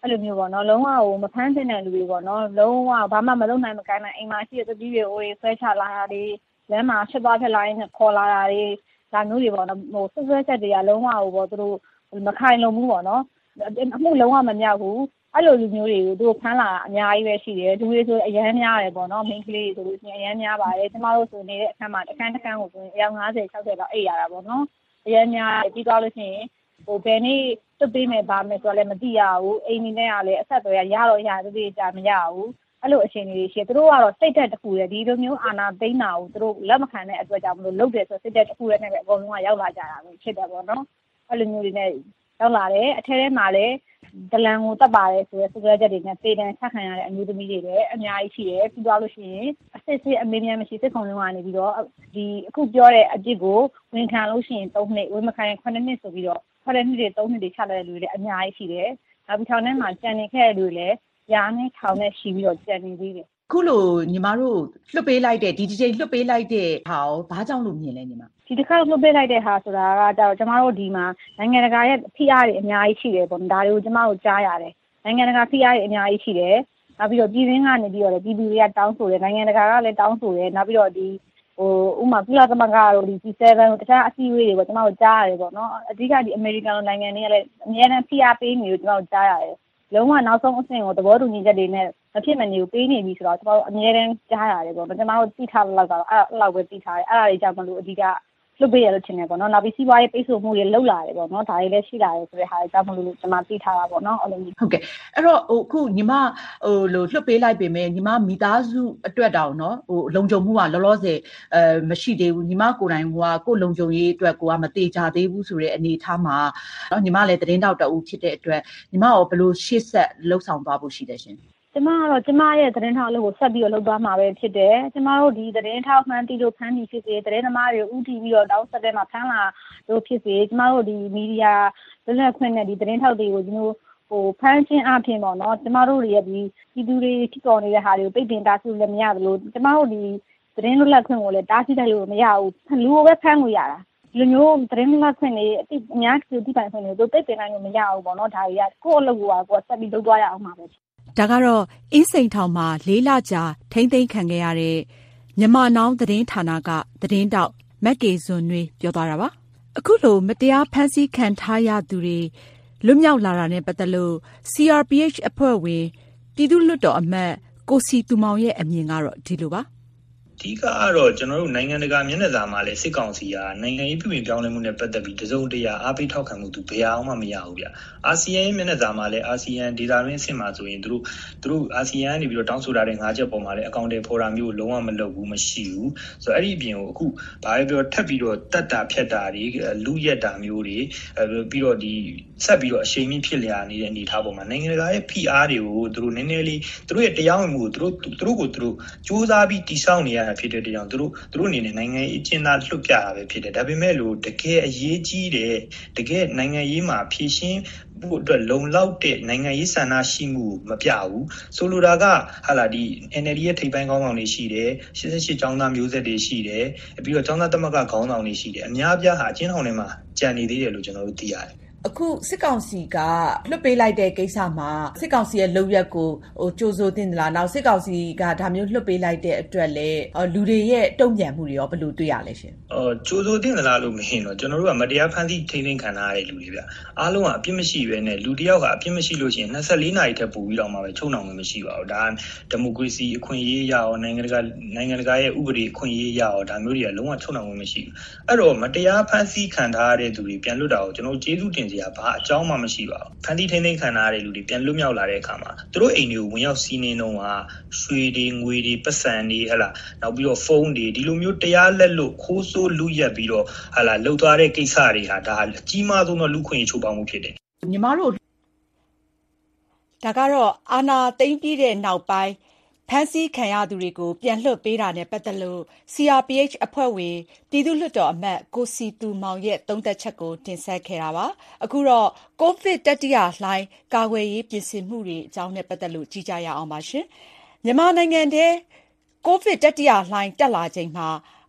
အဲ့လိုမျိုးပေါ့နော်လုံးဝကိုမဖမ်းသင့်တဲ့လူတွေပေါ့နော်လုံးဝဘာမှမလုပ်နိုင်မကိုင်းနိုင်အိမ်မှာရှိတဲ့တတိတွေဆွဲချလာတာတွေလမ်းမှာဖြစ်သွားဖြစ်လာရင်ခေါ်လာတာတွေဒါမျိုးတွေပေါ့နော်ဟိုဆွဲချက်တွေကလုံးဝကိုပေါ့သူတို့မခိုင်လုံဘူးပေါ့နော်အမှုလုံးဝမမြောက်ဘူးအဲ့လိုလူမျိုးတွေကိုသူတို့ဖမ်းလာအများကြီးပဲရှိတယ်လူတွေဆိုအရန်များတယ်ပေါ့နော်မိန်းကလေးတွေဆိုလို့ရှိရင်အရန်များပါတယ်ကျမတို့ဆိုနေတဲ့အခန်းမှာအခန်းကိုဆိုရင်အယောက်50 60လောက်အိပ်ရတာပေါ့နော်အရန်များပြီးသွားလို့ရှိရင်ဟိုဘယ်နေ့တွတ်ပေးမယ်ဗာမယ်ဆိုတော့လည်းမသိရဘူးအိမ်နေနဲ့ကလည်းအဆက်အသွယ်ရတော့ရတည်းကြမရဘူးအဲ့လိုအခြေအနေတွေရှိတယ်သူတို့ကတော့စိတ်သက်တစ်ခုတည်းဒီလိုမျိုးအာဏာသိမ်းတာကိုသူတို့လက်မခံတဲ့အတွက်ကြောင့်မလို့လုပ်တယ်ဆိုစိတ်သက်တစ်ခုတည်းနဲ့ပဲအကုန်လုံးကရောက်လာကြတာပဲဖြစ်တယ်ပေါ့နော်အဲ့လိုမျိုးတွေနဲ့ရောက်လာတယ်အထဲထဲမှာလည်းဒလန်ကိုတက်ပါတယ်ဆိုတဲ့စကားချက်တွေနဲ့ပေတံဆက်ခံရတဲ့အမျိုးသမီးတွေလည်းအများကြီးရှိတယ်ပြီးသွားလို့ရှိရင်အစစ်အမေးမြန်းမရှိစစ်ခုံလုံးကနေပြီးတော့ဒီအခုပြောတဲ့အပြစ်ကိုဝန်ခံလို့ရှိရင်3နှစ်ဝန်မခံရင်9နှစ်ဆိုပြီးတော့9နှစ်တွေ3နှစ်တွေချလိုက်တဲ့လူတွေလည်းအများကြီးရှိတယ်နောက်ပြီးထောင်ထဲမှာကြံနေခဲ့တဲ့လူတွေလည်းရာနဲ့ထောင်နဲ့ရှိပြီးတော့ကြံနေသေးတယ်ခုလိုညီမတို့လွှတ်ပေးလိုက်တဲ့ဒီတစ်ချိန်လွှတ်ပေးလိုက်တဲ့ဟာကိုဘာကြောင့်လို့မြင်လဲညီမဒီတစ်ခါလွှတ်ပေးလိုက်တဲ့ဟာဆိုတာကတော့ကျမတို့ဒီမှာနိုင်ငံတကာရဲ့ဖိအားတွေအများကြီးရှိတယ်ပေါ့ဒါတွေကိုကျမတို့ကြားရတယ်နိုင်ငံတကာဖိအားတွေအများကြီးရှိတယ်နောက်ပြီးတော့ပြည်တွင်းကနေပြီးတော့လည်းပြည်သူတွေကတောင်းဆိုတယ်နိုင်ငံတကာကလည်းတောင်းဆိုတယ်နောက်ပြီးတော့ဒီဥမာကုလသမဂ္ဂတို့ဒီ G7 တို့တခြားအစည်းအဝေးတွေပေါ့ကျမတို့ကြားရတယ်ပေါ့နော်အဓိကဒီအမေရိကန်နိုင်ငံတွေကလည်းအများနဲ့ဖိအားပေးနေလို့ကျမတို့ကြားရတယ်လုံးဝနောက်ဆုံးအဆင့်ကိုသဘောတူညီချက်တွေနဲ့မဖြစ်မနေကိုပေးနေပြီဆိုတော့ကျမတို့အများနဲ့ကြားရတယ်ပေါ့နော်ကျမတို့သိထားလို့ကတော့အဲ့လောက်ပဲသိထားတယ်အဲ့ဒါတွေကြောင့်မလို့အဓိကလွတ်ပေးရလို့ထင်တယ်ပေါ့နော်နောက်ပြီးစီးပွားရေးပိတ်ဆို့မှုတွေလောက်လာတယ်ပေါ့နော်ဒါတွေလည်းရှိလာတယ်ဆိုတဲ့ဟာတွေကြောင့်မလို့ကျွန်မသိထားတာပေါ့နော်အဲ့လိုမျိုးဟုတ်ကဲ့အဲ့တော့အခုညီမလိုလွတ်ပေးလိုက်ပေမဲ့ညီမမိသားစုအတွက်တောင်နော်လုံခြုံမှုကလောလောဆယ်မရှိသေးဘူးညီမကိုယ်တိုင်ကိုလုံခြုံရေးအတွက်ကိုကမတေချာသေးဘူးဆိုတဲ့အနေအထားမှာနော်ညီမလည်းသတင်းတောက်တအုပ်ဖြစ်တဲ့အတွက်ညီမရောဘယ်လိုရှေ့ဆက်လှုပ်ဆောင်သွားဖို့ရှိတယ်ရှင်ကျမကတော့ကျမရဲ့သတင်းထောက်လို့ကိုဆက်ပြီးတော့လုပ်သွားမှာပဲဖြစ်တယ်ကျမတို့ဒီသတင်းထောက်မှန်းတီလို့ဖမ်းပြီးဖြစ်စေသတင်းသမားတွေဥတီပြီးတော့တောက်ဆက်တဲ့မှာဖမ်းလာလို့ဖြစ်စေကျမတို့ဒီမီဒီယာလွတ်လပ်ခွင့်နဲ့ဒီသတင်းထောက်တွေကိုဒီလိုဖမ်းခြင်းအပြင်ပေါ့နော်ကျမတို့တွေရဲ့ဒီပြည်သူတွေဖြစ်ပေါ်နေတဲ့ဟာတွေကိုပိတ်ပင်တားဆီးလည်းမရဘူးလို့ကျမတို့ဒီသတင်းလွတ်လပ်ခွင့်ကိုလည်းတားဆီးတယ်လို့မရဘူးလူကိုပဲဖမ်းလို့ရတာလူမျိုးသတင်းလွတ်လပ်ခွင့်တွေအများကြီးဒီပိုင်းခွင့်တွေကိုပိတ်ပင်နိုင်လို့မရဘူးပေါ့နော်ဒါတွေကကိုယ့်အလုပ်ကိုဆက်ပြီးလုပ်သွားရအောင်ပါပဲဒါကတော့အင်းစိန်ထောင်မှာ4 လကြာထိမ့်သိမ်းခံခဲ့ရတဲ့မြန်မာနောင်သတင်းဌာနကသတင်းတောက်မက်ကေဇွန်နွေပြောသွားတာပါအခုလိုမတရားဖမ်းဆီးခံထားရသူတွေလွတ်မြောက်လာတာနဲ့ပတ်သက်လို့ CRPH အဖွဲ့ဝင်ပြည်သူ့လွှတ်တော်အမတ်ကိုစီတူမောင်ရဲ့အမြင်ကတော့ဒီလိုပါအဓိကကတော့ကျွန်တော်တို့နိုင်ငံတကာမျက်နှာစာမှာလည်းစစ်ကောင်စီကနိုင်ငံရေးပြည်ပပြောင်းလဲမှုနဲ့ပတ်သက်ပြီးတစုံတရာအားပေးထောက်ခံမှုသူဘယ်အောင်မှမရဘူးဗျအာဆီယံမျက်နှာစာမှာလည်းအာဆီယံဒေသတွင်းအဆင့်မှာဆိုရင်သူတို့အာဆီယံကနေပြီးတော့တောင်းဆိုထားတဲ့၅ချက်ပေါ်မှာလည်းအကောင့်တွေဖော်တာမျိုးလုံးဝမလုပ်ဘူးမရှိဘူးဆိုတော့အဲ့ဒီအပြင်ကိုအခုဘာပဲပြောထပ်ပြီးတော့တက်တာဖြတ်တာတွေလူရက်တာမျိုးတွေပြီးတော့ဒီဆက်ပြီးတော့အရှိန်မြင့်ဖြစ်လျာနေတဲ့အနေအထားပေါ်မှာနိုင်ငံတကာရဲ့ဖိအားတွေကိုသူတို့နည်းနည်းလေးသူတို့ရဲ့တရားဝင်မှုကိုသူတို့ကိုစူးစမ်းပြီးတိစောက်နေရဖြစ်တဲ့ကြောင့်သူတို့အနေနဲ့နိုင်ငံရေးအကျဉ်းသားလွတ်ပြတာပဲဖြစ်တယ်ဒါပေမဲ့လို့တကယ်အရေးကြီးတဲ့တကယ်နိုင်ငံရေးမှာဖြည့်ရှင်းဖို့အတွက်လုံလောက်တဲ့နိုင်ငံရေးဆန္ဒရှိမှုမပြဘူးဆိုလိုတာကဟာလာဒီ NLD ရဲ့ထိပ်ပိုင်းခေါင်းဆောင်တွေရှိတယ်88ကျောင်းသားမျိုးဆက်တွေရှိတယ်ပြီးတော့ကျောင်းသားသမဂ္ဂခေါင်းဆောင်တွေရှိတယ်အများအပြားဟာအကျဉ်းထောင်ထဲမှာကြံနေသေးတယ်လို့ကျွန်တော်တို့သိရတယ်အခုစစ်ကောင်စီကလွှတ်ပေးလိုက်တဲ့ကိစ္စမှာစစ်ကောင်စီရဲ့လုပ်ရက်ကိုကြိုးစိုးတင်သလားနောက်စစ်ကောင်စီကဒါမျိုးလွှတ်ပေးလိုက်တဲ့အတွက်လည်းလူတွေရဲ့တုံ့ပြန်မှုတွေရောဘယ်လိုတွေ့ရလဲရှင်ကြိုးစိုးတင်သလားလို့မဟင်တော့ကျွန်တော်တို့ကမတရားဖန်ဆီးထိန်းသိမ်းခံထားရတဲ့လူတွေဗျအားလုံးကအပြစ်မရှိပဲနဲ့လူတယောက်ကအပြစ်မရှိလို့ရှိရင်24နာရီထက်ပိုပြီးတော့မှပဲချုပ်နှောင်မှုမရှိပါဘူးဒါဒီမိုကရေစီအခွင့်အရေးရအောင်နိုင်ငံတကာရဲ့ဥပဒေအခွင့်အရေးရအောင်ဒါမျိုးတွေကလုံးဝချုပ်နှောင်မှုမရှိဘူးအဲ့တော့မတရားဖန်ဆီးခံထားရတဲ့သူတွေပြန်လွတ်တာကိုကျွန်တော်ကျေးဇူးတင်ဘာအကြောင်းမှမရှိပါဘူးဖန်တီးထိန်းသိမ်းခံထားရတဲ့လူတွေပြန်လွတ်မြောက်လာတဲ့အခါမှာသူတို့အိမ်တွေကိုဝင်ရောက်စီးနှင်းတော့ရွှေတွေငွေတွေပတ်စံတွေဟလာနောက်ပြီးတော့ဖုန်းတွေဒီလိုမျိုးတရားလက်လို့ခိုးဆိုးလူရက်ပြီးတော့ဟလာလှုပ်သွားတဲ့ကိစ္စတွေဟာဒါအကြီးမားဆုံးသောလူခွင့်ရေးချိုးဖောက်မှုဖြစ်တယ်ညီမတို့ဒါကတော့အာဏာသိမ်းပြီးတဲ့နောက်ပိုင်းဖမ်းဆီးခံရသူတွေကိုပြန်လွှတ်ပေးတာနဲ့ပတ်သက်လို့ CRPH အဖွဲ့ဝင်ပြည်သူ့လွှတ်တော်အမတ်ကိုစီတူမောင်ရဲ့သုံးသပ်ချက်ကိုတင်ဆက်ခဲ့တာပါအခုတော့ကိုဗစ်တတိယလှိုင်းကာကွယ်ရေးပြင်ဆင်မှုတွေအကြောင်းနဲ့ပတ်သက်လို့ကြည့်ကြရအောင်ပါရှင်မြန်မာနိုင်ငံထဲကိုဗစ်တတိယလှိုင်းတက်လာချိန်မှာ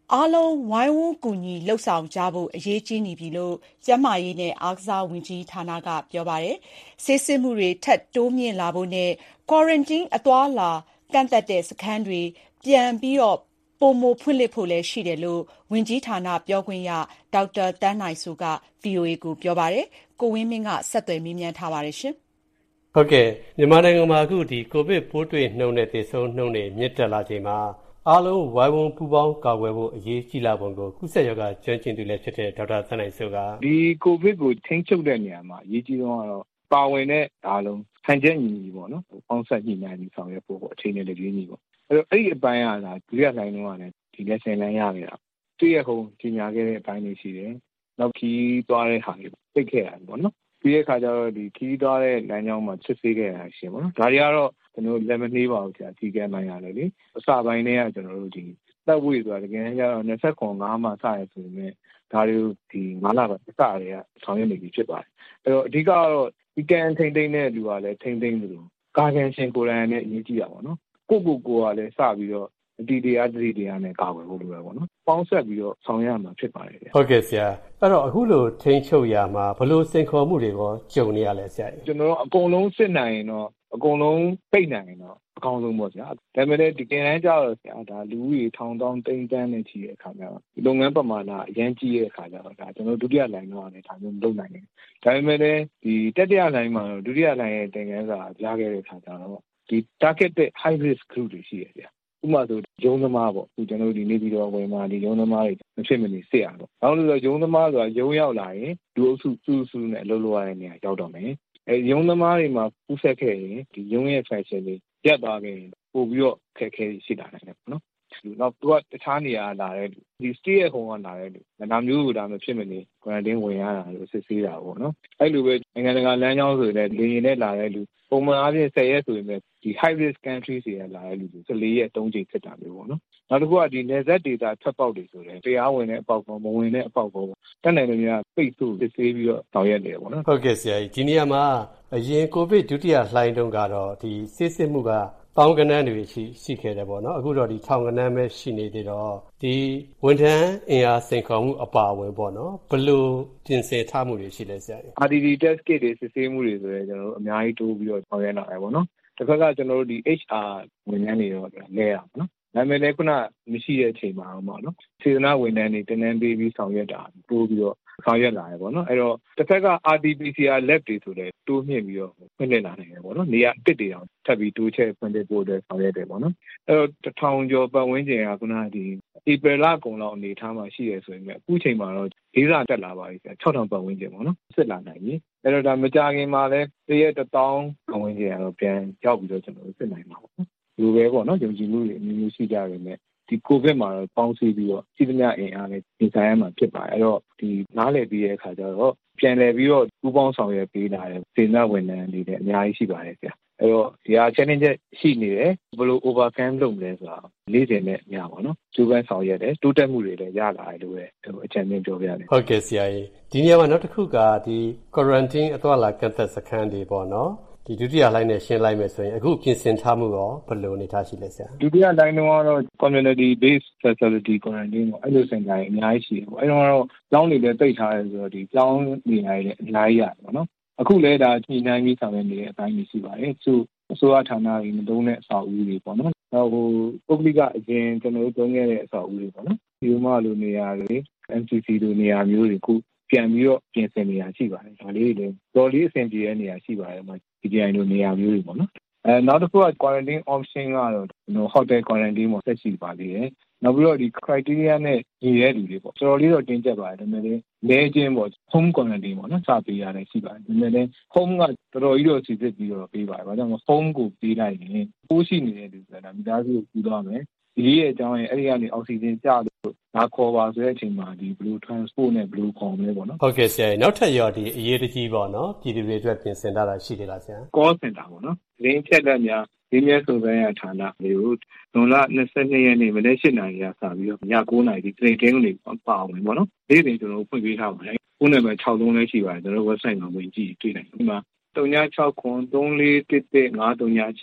အားလုံးဝိုင်းဝန်းကူညီလှုပ်ဆောင်ကြဖို့အရေးကြီးနေပြီလို့ကျန်းမာရေးနဲ့အားကစားဝန်ကြီးဌာနကပြောပါတယ်။ဆေးစစ်မှုတွေထပ်တိုးမြင့်လာဖို့နဲ့ quarantine အသွားအလာကန့်သတ်တဲ့စခန်းတွေပြန်ပြီးပိုမိုဖွင့်လှစ်ဖို့လည်းရှိတယ်လို့ဝန်ကြီးဌာနပြောခွင့်ရဒေါက်တာသန်းနိုင်စိုးက VOA ကိုပြောပါတယ်။ကိုဝင်းမင်းကဆက်သွယ်မေးမြန်းထားပါတယ်ရှင်။ဟုတ်ကဲ့မြန်မာနိုင်ငံမှာအခုဒီကိုဗစ်ပိုးတွေ့နှုန်းနဲ့သေဆုံးနှုန်းတွေမြင့်တက်လာချိန်မှာအားလုံးဝိုင်းဝန်းပူးပေါင်းကာကွယ်ဖို့အရေးကြီးလာပုံကိုကုသရောဂါကျွမ်းကျင်သူလည်းဖြစ်တဲ့ဒေါက်တာသန်းနိုင်စိုးကဒီကိုဗစ်ကိုထိန်းချုပ်တဲ့နေရာမှာအရေးကြီးဆုံးကတော့ပါဝင်တဲ့အားလုံးဟန်ချက်ညီညီပေါ့နော်ပေါင်းဆက်ညီနိုင်ပြီးဆောင်ရွက်ဖို့ပေါ့အခြေအနေတွေကြီးညီပေါ့အဲ့ဒီအပိုင်းကလာဒုတိယလိုင်းလုံးကလည်းဒီလက်ဆင်လန်းရနေတာတည့်ရခုံကြီးညာခဲ့တဲ့အပိုင်းတွေရှိတယ်နောက်ခီးသွားတဲ့ဟာတွေပိတ်ခဲ့တာပေါ့နော်ပြီးတဲ့အခါကျတော့ဒီခီးသွားတဲ့လမ်းကြောင်းမှာစစ်ဆေးခဲ့တာရှင်ပေါ့နော်ဒါတွေကတော့ကျွန်တော်လက်မနှေးပါဘူးကြာဒီကဲမှန်းရတယ်လေအစပိုင်းတွေကကျွန်တော်တို့ဒီသက်ဝေးဆိုတာတကယ်တမ်းကျတော့29မှာစရဆိုပေမဲ့ဒါတွေဒီ9လပဲအစတွေကဆောင်ရွက်နေပြီဖြစ်ပါတယ်အဲ့တော့အဓိကတော့ဒီကန်ထိမ့်သိမ့်တဲ့လူကလည်းထိမ့်သိမ့်လို့ကာကန်ရှင်ကိုယ်တိုင်နဲ့အရေးကြီးတာပေါ့နော်ကိုကလည်းစပြီးတော့အတီတရားနဲ့ကာကွယ်ဖို့လိုရပေါ့နော်ပေါင်းဆက်ပြီးတော့ဆောင်ရွက်မှာဖြစ်ပါတယ်ဗျဟုတ်ကဲ့ဆရာအဲ့တော့အခုလိုထိန်းချုပ်ရမှာဘလို့စိန်ခေါ်မှုတွေကိုကြုံနေရလဲဆရာကျွန်တော်တို့အကုန်လုံးစစ်နိုင်ရင်တော့အကုန်လုံးပိတ်နိုင်ရင်တော့အကောင်းဆုံးပေါ့ဗျာဒါပေမဲ့ဒီကင်တန်းကြတော့ဆရာဒါလူဦးရေထောင်တောင်းတိမ့်တန်းနဲ့ချီတဲ့အခါကျတော့ဒီလုပ်ငန်းပမာဏအရင်ကြီးတဲ့အခါကျတော့ဒါကျွန်တော်ဒုတိယလိုင်းတော့လည်းဒါမျိုးမလုပ်နိုင်ဘူးဒါပေမဲ့လည်းဒီတတိယလိုင်းမှာတော့ဒုတိယလိုင်းရဲ့သင်ခန်းစာကြားခဲ့တဲ့အခါကျတော့ဒီ targeted high risk group တွေရှိရဗျာဥပမာဆိုရုံးသမားပေါ့အခုကျွန်တော်တို့ဒီနေပြည်တော်ဝင်မှာဒီရုံးသမားတွေမဖြစ်မနေစစ်ရတော့နောက်လို့ဆိုရုံးသမားဆိုတာရုံးရောက်လာရင်လူအုပ်စုနဲ့အလုပ်လုပ်ရတဲ့နေရာရောက်တော့မယ်ရုံးသမားတွေမှာပူးဆက်ခဲ့ရင်ဒီရုံးရဲ့ function တွေပြတ်သွားခဲ့ရင်ပို့ပြီးတော့ခက်ခဲရှိလာနိုင်တယ်ပေါ့နော်နောက်သူကတခြားနေရာလာတဲ့ဒီ stay at home ကလာတဲ့နာမျိုးကိုဒါမှဖြစ်မနေ quarantine ဝင်ရတာလို့စစ်ဆေးတာပေါ့နော်အဲ့လိုပဲနိုင်ငံတကာလမ်းကြောင်းဆိုလည်းလေရင်နဲ့လာတဲ့လူပုံမှန်အားဖြင့်10ရက်ဆိုရင်ဒီ high risk countries တွေလာတဲ့လူတွေ14ရက်3ချိန်ဖြစ်တာမျိုးပေါ့နော်နောက်တစ်ခုကဒီ netset data ထွက်ပေါက်တွေဆိုတယ်တရားဝင်တဲ့အပေါက်ကောမဝင်တဲ့အပေါက်ကောတက်နိုင်လို့များပိတ်ဆို့စစ်ဆေးပြီးတော့ဆောင်ရွက်တယ်ပေါ့နော်ဟုတ်ကဲ့ဆရာကြီးဒီနေရာမှာအရင်ကိုဗစ်ဒုတိယလှိုင်းတုန်းကတော့ဒီစစ်စစ်မှုကပေါင်းကနန်းတွေရှိခဲ့တယ်ပေါ့နော်အခုတော့ဒီထောင်ကနန်းပဲရှိနေသေးတော့ဒီဝန်ထမ်းအင်အားစိန်ခေါ်မှုအပါအဝင်ပေါ့နော်ဘယ်လိုပြင်ဆင်ထားမှုတွေရှိလဲဆရာကြီး RDD test kit တွေစစ်ဆေးမှုတွေဆိုရင်ကျွန်တော်တို့အများကြီးတိုးပြီးတော့ဆောင်ရွက်လာတယ်ပေါ့နော်တစ်ခါကကျွန်တော်တို့ဒီ HR ဝန်ထမ်းတွေတော့လဲရပါနော်ဒါပေမဲ့လည်းခုနမရှိတဲ့အချိန်မှာပေါ့နော်စေတနာဝန်ထမ်းတွေတင်တန်းပေးပြီးဆောင်ရွက်တာတိုးပြီးတော့ဆောင်ရွက်လာတယ်ပေါ့နော်အဲ့တော့တစ်ခါက RT-PCR lab တွေဆိုလည်းတိုးမြင့်ပြီးတော့ဖွင့်လှစ်လာနိုင်တယ်ပေါ့နော်နေရာအသစ်တွေအောင်ထပ်ပြီးတိုးချဲ့ဖွင့်လှစ်ဖို့အတွက်ဆောင်ရွက်တယ်ပေါ့နော်အဲ့တော့1000ကျော်ပတ်ဝန်းကျင်ကခုနဒီဧပြီလကုန်လောက်အနေထားမှာရှိရဆိုရင်အခုချိန်မှာတော့ဒေသတက်လာပါပြီဆရာ6000ပတ်ဝန်းကျင်ပေါ့နော်စစ်လာနိုင်ပြီအဲ့တော့ဒါမကြခင်မှာလည်းတရက်1000ပတ်ဝန်းကျင်ကတော့ပြန်ရောက်ပြီးတော့ကျွန်တော်တို့စစ်နိုင်မှာပေါ့နော်လူပဲပေါ့နော်ယုံကြည်မှုတွေအမျိုးမျိုးရှိကြတယ်နဲ့ဒီကိုဗစ်မှာတော့ပေါင်းစည်းပြီးတော့စီးသမျှအင်အားနဲ့ဒီဇိုင်းရမှာဖြစ်ပါတယ်အဲ့တော့ဒီနားလည်ပြီးတဲ့အခါကျတော့ပြန်လည်ပြီးတော့ပူးပေါင်းဆောင်ရွက်ပေးလာတဲ့စေနာဝန်ထမ်းတွေလည်းအများကြီးရှိပါတယ်ဗျာအဲ့တော့ဒီဟာ challenge ရှိနေတယ်ဘယ်လို overcome လုပ်မလဲဆိုတာလေးစင်နဲ့ညပါနော်ကျိုးပန်းဆောင်ရွက်တယ်တိုးတက်မှုတွေလည်းရလာတယ်လို့ပဲအကြံဉာဏ်ပြောပြရတယ်ဟုတ်ကဲ့ဆရာကြီးဒီနေရာမှာနောက်တစ်ခုကဒီ quarantine အသွားလာကန့်သတ်စခန်းတွေပေါ့နော်ဒီဒုတိယလိုင်းနဲ့ရှင်းလိုက်မယ်ဆိုရင်အခုပြင်ဆင်ထားမှုရောဘယ်လိုအနေထားရှိလဲဆရာဒုတိယလိုင်းတော့ community based facility quarantine ပေါ့အဲ့လိုစင်တာတွေအများကြီးရှိတယ်ပေါ့အဲ့တော့ကျောင်းတွေလည်းတိတ်ထားတယ်ဆိုတော့ဒီကျောင်းနေရာတွေလည်းအများကြီးရတယ်ပေါ့နော်အခုလည်းဒါညှိနှိုင်းပြီးဆောင်ရွက်နေတဲ့အပိုင်းတွေရှိပါတယ်သူအစိုးရဌာနတွေမတုံးတဲ့အဆောက်အဦတွေပေါ့နော်နောက်ပုဂ္ဂလိကအရင်ကျွန်တော်တို့တုံးခဲ့တဲ့အဆောက်အဦတွေပေါ့နော်ဒီမှာလိုနေရာတွေ MCC လိုနေရာမျိုးတွေခုပြန်ပြီးတော့ပြင်ဆင်နေရရှိပါတယ်ဒါလေးတွေတော်လေးအဆင်ပြေတဲ့နေရာရှိပါတယ်မှာ DJI လိုနေရာမျိုးတွေပေါ့နော်နောက်တစ်ခုက quarantine option ကတော့ကျွန်တော် hotel quarantine မှာဆက်ရှိပါသေးတယ်နောက်ပြီးတော့ဒီ criteria နဲ့ညီတဲ့လူတွေပေါ့တော်တော်လေးတော့တင်းကျပ်ပါတယ်ဒါပေမဲ့လည်းလဲချင်းပေါ့ home quarantine ပေါ့နော်စပေးရတယ်ရှိပါတယ်ဒါပေမဲ့လည်း home ကတော်တော်ကြီးတော့စီစစ်ပြီးတော့ပေးပါတယ်ဘာကြောင့်လဲ home ကိုပေးလိုက်ရင်ပိုးရှိနေတဲ့လူဆိုတာမိသားစုကိုကူသွားမယ်ဒီရဲ့အကြောင်းရဲ့အဲ့ဒီကနေအောက်ဆီဂျင်ကျလို့ဒါခေါ်ပါဆိုတဲ့အချိန်မှာဒီ blue transport နဲ့ blue ခေါ်မယ်ပေါ့နော်ဟုတ်ကဲ့ဆရာနောက်ထပ်ရောဒီအရေးတကြီးပေါ့နော်ပြည်သူတွေအတွက်ပြင်ဆင်ထားတာရှိသေးလားဆရာ call center ပေါ့နော်သတင်းချက်လက်များဒီမြတ်စုံစမ်းရဌာနတွေကိုဇွန်လ22ရက်နေ့မနေ့7:00နာရီကစပြီးတော့ည9:00နာရီဒီ training တွေပါအောင်ပေါ့နော်ဒီတွေကျွန်တော်ဖွင့်ပေးထားပါတယ်ဖုန်းနံပါတ်63လည်းရှိပါတယ်ကျွန်တော် website မှာဝင်ကြည့်တွေ့နိုင်တယ်ဒီမှာ396934115338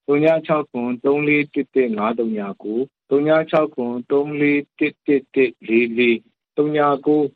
069 3411539 069 3411544 098825599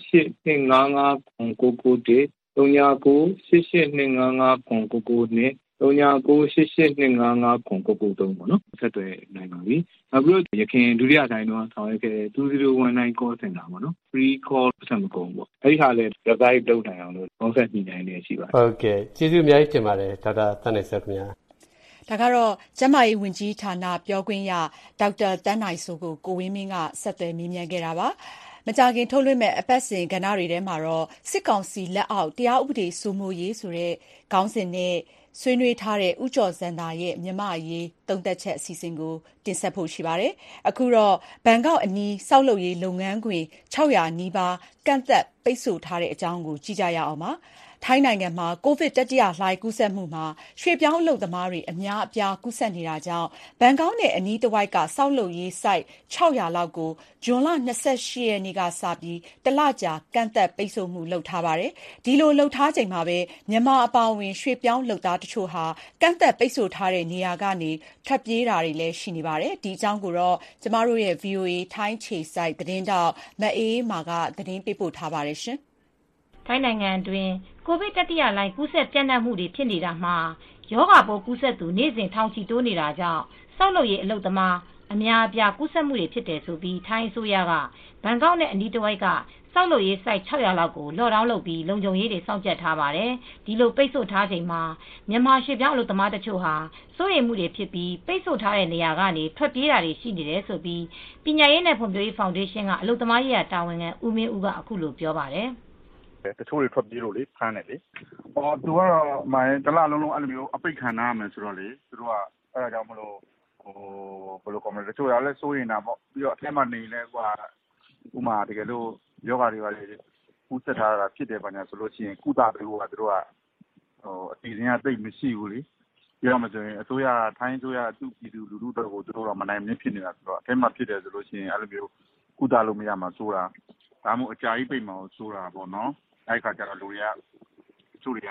3998825599 ပေါ့နော်ဆက်သွယ်နိုင်ပါပြီနောက်ပြီးတော့ရခင်ဒုတိယတိုင်းတော့ဆောင်ရွက်ခဲ့2019 call center ပေါ့နော် free call ဆက်မကုန်ပေါ့အဲ့ဒီဟာလည်း revive လုပ်နိုင်အောင်လို့ပေါင်းဆက်ညှိနှိုင်းနေရှိပါတယ်ဟုတ်ကဲ့ကျေးဇူးအများကြီးတင်ပါတယ်ဒေါက်တာသန်းနိုင်စိုးခင်ဗျာဒါကတော့ကျန်းမာရေးဝန်ကြီးဌာနပြောခွင့်ရဒေါက်တာသန်းနိုင်စိုးကိုကိုဝင်းမင်းကဆက်သွယ်မေးမြန်းခဲ့တာပါမကြာခင်ထုတ်လွှင့်မဲ့အပတ်စဉ်ကဏ္ဍတွေထဲမှာတော့စစ်ကောင်စီလက်အောက်တရားဥပဒေစိုးမိုးရေးဆိုတဲ့ခေါင်းစဉ်နဲ့ဆွေးနွေးထားတဲ့ဦးကျော်စံသာရဲ့မြန်မာအရေးသုံးသပ်ချက်အစီအစဉ်ကိုတင်ဆက်ဖို့ရှိပါတယ်။အခုတော့ဘန်ကောက်အနီးဆောက်လုပ်ရေးလုပ်ငန်းခွင်600နီးပါးကန့်သက်ပိတ်ဆို့ထားတဲ့အကြောင်းကိုကြည့်ကြရအောင်ပါ။ထိုင်းနိုင်ငံမှာကိုဗစ်တတိယလှိုင်းကူးစက်မှုမှာရွှေ့ပြောင်းအလုပ်သမားတွေအများအပြားကူးစက်နေတာကြောင့်ဘန်ကောက်နဲ့အနီးတစ်ဝိုက်ကဆောက်လုပ်ရေးဆိုက်600လောက်ကိုဇွန်လ28ရက်နေ့ကစပြီးတလကြာကန့်သက်ပိတ်ဆို့မှုလုပ်ထားပါတယ်။ဒီလိုလုပ်ထားချိန်မှာပဲမြန်မာအပါအဝင်ရွှေ့ပြောင်းလုပ်သားတချို့ဟာကန့်သက်ပိတ်ဆို့ထားတဲ့နေရာကနေထွက်ပြေးတာတွေလည်းရှိနေပါတယ်။ဒီအကြောင်းကိုတော့ကျမတို့ရဲ့ VOA ထိုင်းခြေစိုက်သတင်းတောက်မအေးမာကသတင်းပေးပို့ထားပါတယ်ရှင်။ထိုင်းနိုင်ငံတွင်ကိုဗစ်တတိယလှိုင်းကူးစက်ပြန့်နှံ့မှုတွေဖြစ်နေတာမှာရောဂါပိုးကူးစက်သူနေ့စဉ်ထောင်ချီတိုးနေတာကြောင့်ဆောက်လုပ်ရေးအလုပ်သမားအများအပြားကူးစက်မှုတွေဖြစ်တယ်ဆိုပြီးထိုင်းအစိုးရကဘန်ကောက်နဲ့အနီးတစ်ဝိုက်ကဆောက်လုပ်ရေးဆိုက်600လောက်ကိုလော့ဒေါင်းလုပ်ပြီးလုံခြုံရေးတွေစောင့်ကြပ်ထားပါတယ်။ဒီလိုပိတ်ဆို့ထားချိန်မှာမြန်မာရွှေ့ပြောင်းအလုပ်သမားတချို့ဟာစိုးရိမ်မှုတွေဖြစ်ပြီးပိတ်ဆို့ထားတဲ့နေရာကနေထွက်ပြေးတာတွေရှိနေတယ်ဆိုပြီးပညာရေးနဲ့ဖွံ့ဖြိုးရေးဖောင်ဒေးရှင်းကအလုပ်သမားရေးရာတာဝန်ခံဦးမင်းဦးကအခုလိုပြောပါတယ်။တချို့တွေထွက်ပြေးလို့လေဖမ်းတယ်လေသူကတော့မိုင်းတလားလုံးလုံးအဲ့လိုမျိုးအပိတ်ခံရမယ်ဆိုတော့လေသူတို့ကအဲ့ဒါကြောင့်မလို့ဘယ်လိုကောမလဲတချို့ကလည်းစိုးရင်တာပေါ့ပြီးတော့အထက်မှာနေလဲကွာဥမာတကယ်လို့ယောဂါတွေပါလေကူးစက်ထားတာဖြစ်တယ်ပါညာဆိုလို့ရှိရင်ကုသပေးဖို့ကသူတို့ကအစီအစဉ်ကတိတ်မရှိဘူးလေပြောမှဆိုရင်အစိုးရထိုင်းအစိုးရသူ့ပြည်သူလူထုတို့ကိုသူတို့တော့မနိုင်မဖြစ်နေတာဆိုတော့အထက်မှာဖြစ်တယ်ဆိုလို့ရှိရင်အဲ့လိုမျိုးကုသလို့မရမှာဆိုတာဒါမှမဟုတ်အကြာကြီးပိတ်မှာဆိုတာပေါ့နော်အဲ့ခါကျတော့လူတွေကသူတွေက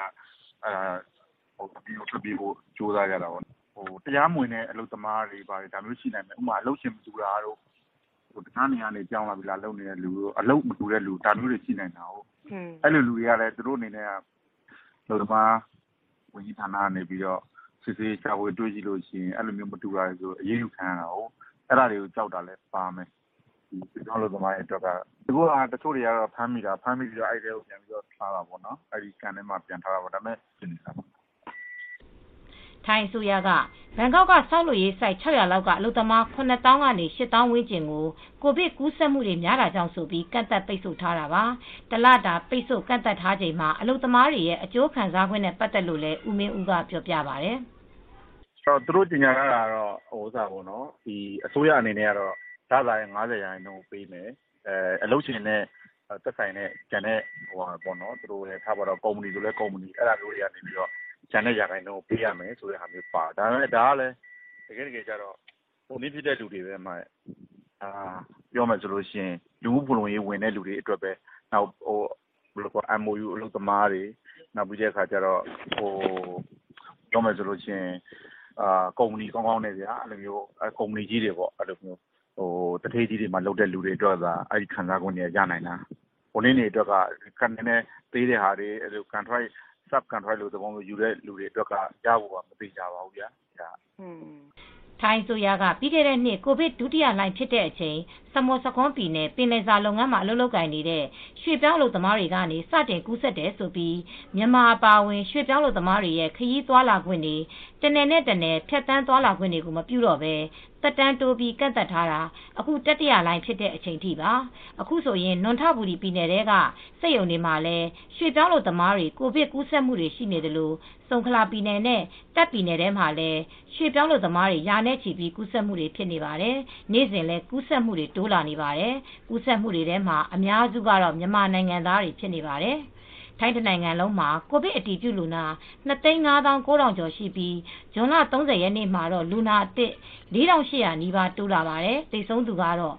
ထွက်ပြေးဖို့ကြိုးစားကြတာပေါ့တရားမဝင်တဲ့အလုပ်သမားတွေပါတယ်ဒါမျိုးရှိနိုင်မယ်ဥပမာအလုပ်ရှင်မတူတာတို့တခြားနေရာနေကြောင်းလာပြီလားလုပ်နေတဲ့လူတို့အလုပ်မတူတဲ့လူဒါမျိုးတွေရှိနိုင်တာဟုတ်အဲ့လိုလူတွေကလည်းသူတို့အနေနဲ့အလုပ်သမားဝန်ကြီးဌာနကနေပြီးတော့စစ်ဆေးရှာဖွေတွေ့ကြည့်လို့ရှိရင်အဲ့လိုမျိုးမတူတာဆိုအရေးယူခံရတာဟုတ်အဲ့ဒါတွေကိုကြောက်တာလည်းပါမယ်ဒီတော့လို့သမားရဲ့အတွက်ကဒီကတချို့တွေကတော့ဖမ်းမိပြီးတော့အဲ့ဒီကိုပြန်ပြီးတော့ထားတာပေါ့နော်အဲ့ဒီကန်ထဲမှာပြန်ထားတာပေါ့ဒါပေမဲ့ပြင်နေတာပေါ့ထိုင်းအစိုးရကဘန်ကောက်ကဆောက်လုပ်ရေးဆိုက်600လောက်ကအလုပ်သမား9000ကနေ8000ဝန်းကျင်ကိုကိုဗစ်ကူးစက်မှုတွေများတာကြောင့်ဆိုပြီးကန့်သက်ပိတ်ဆို့ထားတာပါတလတာပိတ်ဆို့ကန့်သက်ထားချိန်မှာအလုပ်သမားတွေရဲ့အကျိုးခံစားခွင့်နဲ့ပတ်သက်လို့လည်းဦးမင်းဦးကပြောပြပါတယ်သူတို့ညင်ညာတာတော့ပေါ့နော်ဒီအစိုးရအနေနဲ့ကတော့ဒါသာရဲ့90%ပေးမယ်အလုပ်ရှင်နဲ့သက်ဆိုင်တဲ့ကျန်တဲ့ပေါ့နော်သူတို့လည်းထားပါတော့ကုမ္ပဏီဆိုလဲကုမ္ပဏီအဲ့ဒါမျိုးတွေကနေပြီးတော့ကျန်တဲ့ရာခိုင်နှုန်းပေးရမယ်ဆိုတဲ့ဟာမျိုးပါဒါပေမဲ့ဒါကလည်းတကယ်ကြတော့ပုံနည်းဖြစ်တဲ့လူတွေပဲမှပြောမယ်ဆိုလို့ရှိရင်လူမှုဖူလုံရေးဝင်တဲ့လူတွေအတွက်ပဲနောက်ဘယ်လိုခေါ် MOU အလုပ်သမားတွေနောက်ပြီးတဲ့အခါကျတော့ပြောမယ်ဆိုလို့ရှိရင်ကုမ္ပဏီကောင်းကောင်းနဲ့ဗျာအဲ့လိုမျိုးကုမ္ပဏီကြီးတွေပေါ့အဲ့လိုမျိုးတထေးကြီးတွေမှာလုပ်တဲ့လူတွေအတွက်သာအဲ့ဒီခံစားခွင့်တွေရနိုင်တာဟိုနေ့တွေအတွက်ကကန်နေသေးတဲ့ဟာတွေအဲ့လို contract sub contract လို့သဘောမျိုးယူတဲ့လူတွေအတွက်ကရဖို့ကမသိကြပါဘူးဗျာထိုင်းဆိုရကပြီးခဲ့တဲ့နှစ်ကိုဗစ်ဒုတိယလှိုင်းဖြစ်တဲ့အချိန်စမောစခွန်ပြည်နယ်ပင်လယ်စာလုပ်ငန်းမှာအလုပ်လုပ်ကိုင်နေတဲ့ရွှေ့ပြောင်းအလုပ်သမားတွေကနေစတင်ကူးစက်တယ်ဆိုပြီးမြန်မာအပါအဝင်ရွှေ့ပြောင်းအလုပ်သမားတွေရဲ့ခရီးသွားလာခွင့်တွေတနယ်နဲ့တနယ်ဖြတ်တန်းသွားလာခွင့်တွေကိုမပြုတော့ဘဲတက်တန်းတိုးပြီးကန့်သက်ထားတာအခုတတိယလှိုင်းဖြစ်တဲ့အချိန်ထိပါအခုဆိုရင်နွန်ထဘူရီပြည်နယ်ကစက်ရုံတွေမှာလည်းရွှေ့ပြောင်းအလုပ်သမားတွေကိုဗစ်ကူးစက်မှုတွေရှိနေတယ်လို့စုံခလာပြည်နယ်နဲ့တပ်ပြည်နယ်ထဲမှာလည်းရွှေ့ပြောင်းအလုပ်သမားတွေရာနဲ့ချီပြီးကူးစက်မှုတွေဖြစ်နေပါတယ်နေ့စဉ်လည်းကူးစက်မှုတွေတိုးလာနေပါတယ်ကူးစက်မှုတွေထဲမှာအများစုကတော့မြန်မာနိုင်ငံသားတွေဖြစ်နေပါတယ်ထိုင်းနိုင်ငံလုံးမှာကိုဗစ်အတည်ပြုလူနာ2,59,900 ကျော်ရှိပြီးဇွန်လ30ရက်နေ့မှာတော့လူနာအသစ်4,800 နီးပါးတိုးလာပါတယ်။တိတ်ဆုံးသူကတော့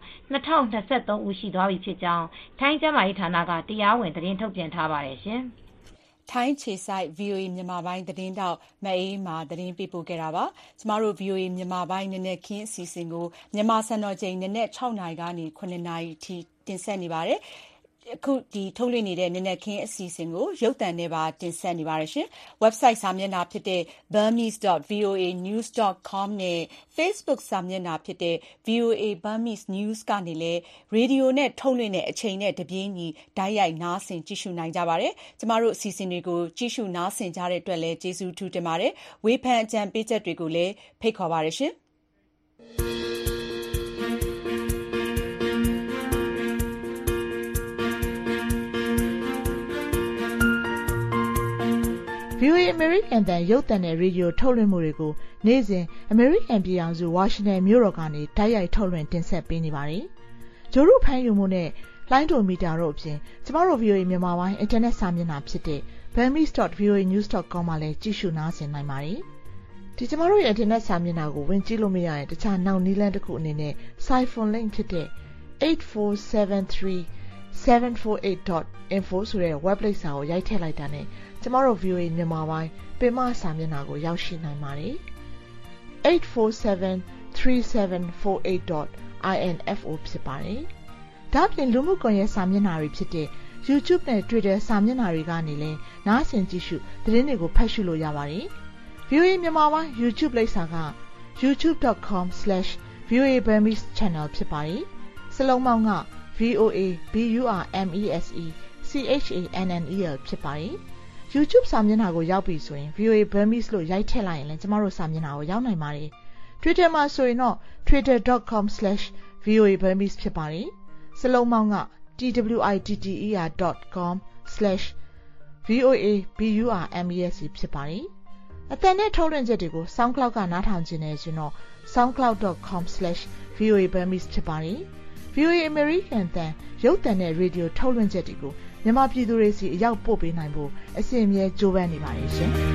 2023ဦးရှိသွားပြီဖြစ်ကြောင်းထိုင်းကျန်းမာရေးဌာနကတရားဝင်သတင်းထုတ်ပြန်ထားပါတယ်ရှင်။ထိုင်းခြေစိုက် VOA မြန်မာပိုင်းသတင်းတောက်မအေးမာသတင်းပေးပို့ခဲ့တာပါ။ကျမတို့ VOA မြန်မာပိုင်းနနက်ခင်းအစီအစဉ်ကိုမြန်မာစံတော်ချိန်နနက်6နာရီကနေ9နာရီထိတင်ဆက်နေပါတယ်။အခုထုတ်လွှင့်နေတဲ့နနက်ခင်းအစီအစဉ်ကိုရုပ်သံနဲ့ပါတင်ဆက်နေပါတယ်ရှင်။ website စာမျက်နှာဖြစ်တဲ့ burmese.voanews.com နဲ့ Facebook စာမျက်နှာဖြစ်တဲ့ VOA Burmese News ကနေလည်းရေဒီယိုနဲ့ထုတ်လွှင့်တဲ့အချိန်နဲ့တပြေးညီတိုက်ရိုက်နားဆင်ကြည့်ရှုနိုင်ကြပါတယ်။ကျမတို့အစီအစဉ်တွေကိုကြည့်ရှုနားဆင်ကြတဲ့အတွက်လည်းကျေးဇူးထူးတင်ပါတယ်။ဝေဖန်အကြံပေးချက်တွေကိုလည်းဖိတ်ခေါ်ပါတယ်ရှင်။ VOA American တန်ရုပ်သံနဲ့ရေဒီယိုထုတ်လွှင့်မှုတွေကိုနေ့စဉ် American ပြည်ထောင်စု Washington မြို့တော်ကနေတိုက်ရိုက်ထုတ်လွှင့်တင်ဆက်ပေးနေပါတယ်။ဂျိုရုဖမ်းယူမှုနဲ့လိုင်းဒိုမီတာတို့အပြင်ကျမတို့ VOA မြန်မာပိုင်း Internet စာမျက်နှာဖြစ်တဲ့ burmese.voanews.com မှာလည်းကြည့်ရှုနားဆင်နိုင်ပါတယ်။ဒီကျမတို့ရဲ့ Internet စာမျက်နှာကိုဝင်ကြည့်လို့မရရင်တခြားနောက်နည်းလမ်းတစ်ခုအနေနဲ့ Siphon link ဖြစ်တဲ့ 8473748.info ဆိုတဲ့ web လိပ်စာကိုရိုက်ထည့်လိုက်တာနဲ့ကျမတို့ VOA မြန်မာပိုင်းပင်မစာမျက်နှာကိုရောက်ရှိနိုင်ပါတယ်။ 8473748.info ဖြစ်ပါတယ်။ဒါ့အပြင်လူမှုကွန်ရက်စာမျက်နှာတွေဖြစ်တဲ့ YouTube နဲ့ Twitter စာမျက်နှာတွေကနေလည်းနားဆင်ကြည့်ရှုသတင်းတွေကိုဖတ်ရှုလို့ရပါတယ်။ VOA မြန်မာပိုင်း YouTube လိပ်စာက youtube.com/VOA Burmese Channel ဖြစ်ပါတယ်။စလုံးပေါင်းက VOA BURMESE CHANNEL ဖြစ်ပါတယ်။ YouTube စာမျက်နှာကိုရောက်ပြီဆိုရင် VOA Burmese လို့ရိုက်ထည့်လိုက်ရင်လည်းကျမတို့စာမျက်နှာကိုရောက်နိုင်ပါတယ်။ Twitter မှာဆိုရင်တော့ twitter.com/VOA Burmese ဖြစ်ပါတယ်။စလုံးပေါင်းက twitter.com/VOA BURMESE ဖြစ်ပါတယ်။အသံနဲ့ထုတ်လွှင့်ချက်တွေကို SoundCloud ကနားထောင်ခြင်းနဲ့ဆိုရင်တော့ soundcloud.com/VOA Burmese ဖြစ်ပါတယ်။ VOA American တန်ရုပ်သံနဲ့ရေဒီယိုထုတ်လွှင့်ချက်တွေကိုမြန်မာပြည်သူတွေစီအရောက်ပို့ပေးနိုင်ဖို့အစဉ်အမြဲကြိုးပမ်းနေပါတယ်ရှင်။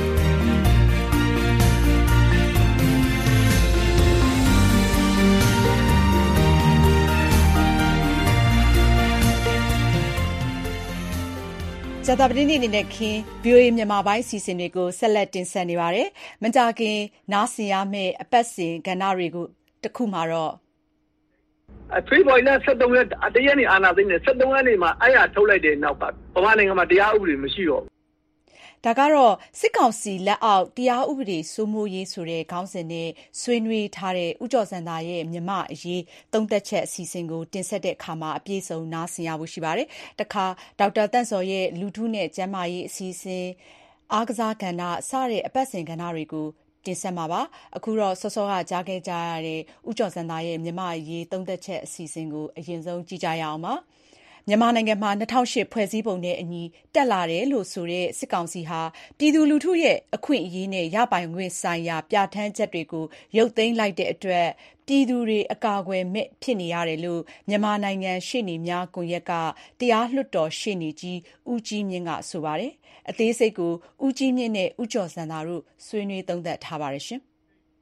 ဇာတာပတိနေ့နဲ့ခင်း VOA မြန်မာပိုင်းအစီအစဉ်တွေကိုဆက်လက်တင်ဆက်နေပါတယ်။မကြခင်နားဆင်ရမယ့်အပတ်စဉ်ကဏ္ဍတွေကိုတစ်ခုမှာတော့ဖေဖော်ဝါရီလ23ရက်တရက်နေ့အာဏာသိမ်းတယ်23ရက်နေ့မှာအဲ့ရထုတ်လိုက်တဲ့နောက်ကဗမာနိုင်ငံမှာတရားဥပဒေမရှိတော့ဘူး။ဒါကတော့စစ်ကောင်စီလက်အောက်တရားဥပဒေစိုးမိုးရေးဆိုတဲ့ခေါင်းစဉ်နဲ့ဆွေးနွေးထားတဲ့ဦးကျော်စံသာရဲ့မြမအရေးသုံးသက်ချက်အစီအစဉ်ကိုတင်ဆက်တဲ့အခါမှာအပြည့်စုံနားဆင်ရဖို့ရှိပါတယ်။တခါဒေါက်တာတန့်စော်ရဲ့လူထုနဲ့ကျန်းမာရေးအစီအစဉ်အားကစားကဏ္ဍစတဲ့အပတ်စဉ်ကဏ္ဍတွေကိုတင်ဆက်မှာပါ။အခုတော့စောစောကကြားခဲ့ကြရတဲ့ဦးကျော်စံသာရဲ့မြမအရေးသုံးသက်ချက်အစီအစဉ်ကိုအရင်ဆုံးကြည့်ကြရအောင်ပါ။မြန်မာနိုင်ငံမှာ2008ဖွဲ့စည်းပုံနဲ့အညီတက်လာတယ်လို့ဆိုတဲ့စစ်ကောင်စီဟာပြည်သူလူထုရဲ့အခွင့်အရေးနဲ့ရပိုင်ခွင့်ဆိုင်ရာပြဋ္ဌာန်းချက်တွေကိုရုပ်သိမ်းလိုက်တဲ့အတွက်ပြည်သူတွေအကာအကွယ်မဲ့ဖြစ်နေရတယ်လို့မြန်မာနိုင်ငံရှေ့နေများကွန်ရက်ကတရားလွှတ်တော်ရှေ့နေကြီးဦးကြီးမြင့်ကဆိုပါတယ်။အသေးစိတ်ကိုဦးကြီးမြင့်နဲ့ဦးကျော်စံသာတို့ဆွေးနွေးသုံးသပ်ထားပါတယ်ရှင်။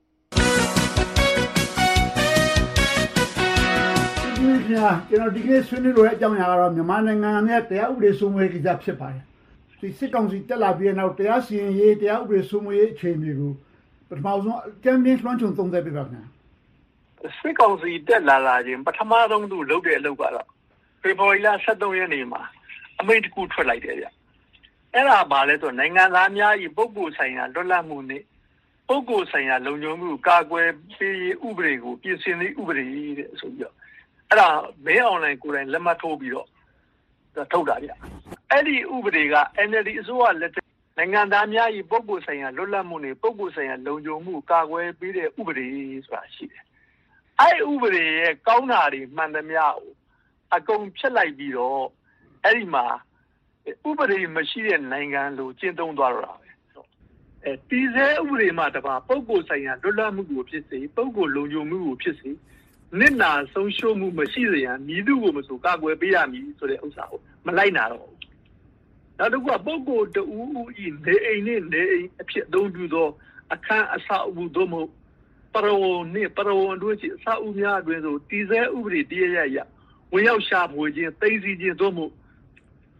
ကျွန်တော်ဒီကနေ့ဆွေးနွေးလိုတဲ့အကြောင်းအရာကတော့မြန်မာနိုင်ငံရဲ့တရားဥပဒေစိုးမိုးရေးကိစ္စဖြစ်ပါတယ်။ဒီစစ်ကောင်စီတက်လာပြီးနောက်တရားစီရင်ရေးတရားဥပဒေစိုးမိုးရေးအခြေအနေကိုပထမဆုံးအကြမ်းဖျင်းလွှမ်းခြုံသုံးသပ်ပြပါခင်ဗျာ။စစ်ကောင်စီတက်လာခြင်းပထမဆုံးသူလုပ်တဲ့အလုပ်ကတော့ဖေဖော်ဝါရီလ23ရက်နေ့မှာအမိန့်တစ်ခုထွက်လိုက်တယ်ဗျ။အဲ့ဒါဘာလဲဆိုနိုင်ငံသားများ၏ပုဂ္ဂိုလ်ဆိုင်ရာလွတ်လပ်မှုနဲ့ပုဂ္ဂိုလ်ဆိုင်ရာလုံခြုံမှုကာကွယ်ပေးရေးဥပဒေကိုပြင်ဆင်သည့်ဥပဒေတဲ့ဆိုပြီးတော့အဲ့ဒါမင်းအွန်လိုင်းကိုယ်တိုင်လက်မှတ်ထိုးပြီးတော့ထုတ်တာဗျအဲ့ဒီဥပဒေက NLD အစိုးရလက်ထက်နိုင်ငံသားများ၏ပုဂ္ဂိုလ်ဆိုင်ရာလွတ်လပ်မှုနဲ့ပုဂ္ဂိုလ်ဆိုင်ရာလုံခြုံမှုကာကွယ်ပေးတဲ့ဥပဒေဆိုတာရှိတယ်အဲ့ဥပဒေရဲ့ကောင်းတာတွေမှန်သမျှကိုအကုန်ဖျက်လိုက်ပြီးတော့အဲ့ဒီမှာဥပဒေမရှိတဲ့နိုင်ငံလို့ကျင့်သုံးသွားတော့တာပဲတီးဆဲဥပဒေမှာတပါပုဂ္ဂိုလ်ဆိုင်ရာလွတ်လပ်မှုကိုဖြစ်စေပုဂ္ဂိုလ်လုံခြုံမှုကိုဖြစ်စေနစ်နာဆုံးရှုံးမှုမရှိစေရန်မည်သူကိုမဆိုကာကွယ်ပေးရမည်ဆိုတဲ့ဥစ္စာကိုမလိုက်နာတော့ဘူး။နောက်တစ်ခုကပုဂ္ဂိုလ်တဦးဦးဤနေအိမ်နဲ့နေအိမ်အဖြစ်အသုံးပြုသောအခန်းအဆောက်အဦသို့မဟုတ်ပရဝုံနှင့်ပရဝုံတို့ရှိအဆောက်အဦများအတွင်းသို့တည်ဆဲဥပဒေတရရဝင်ရောက်ရှာဖွေခြင်းသိမ်းဆည်းခြင်းသို့မဟုတ်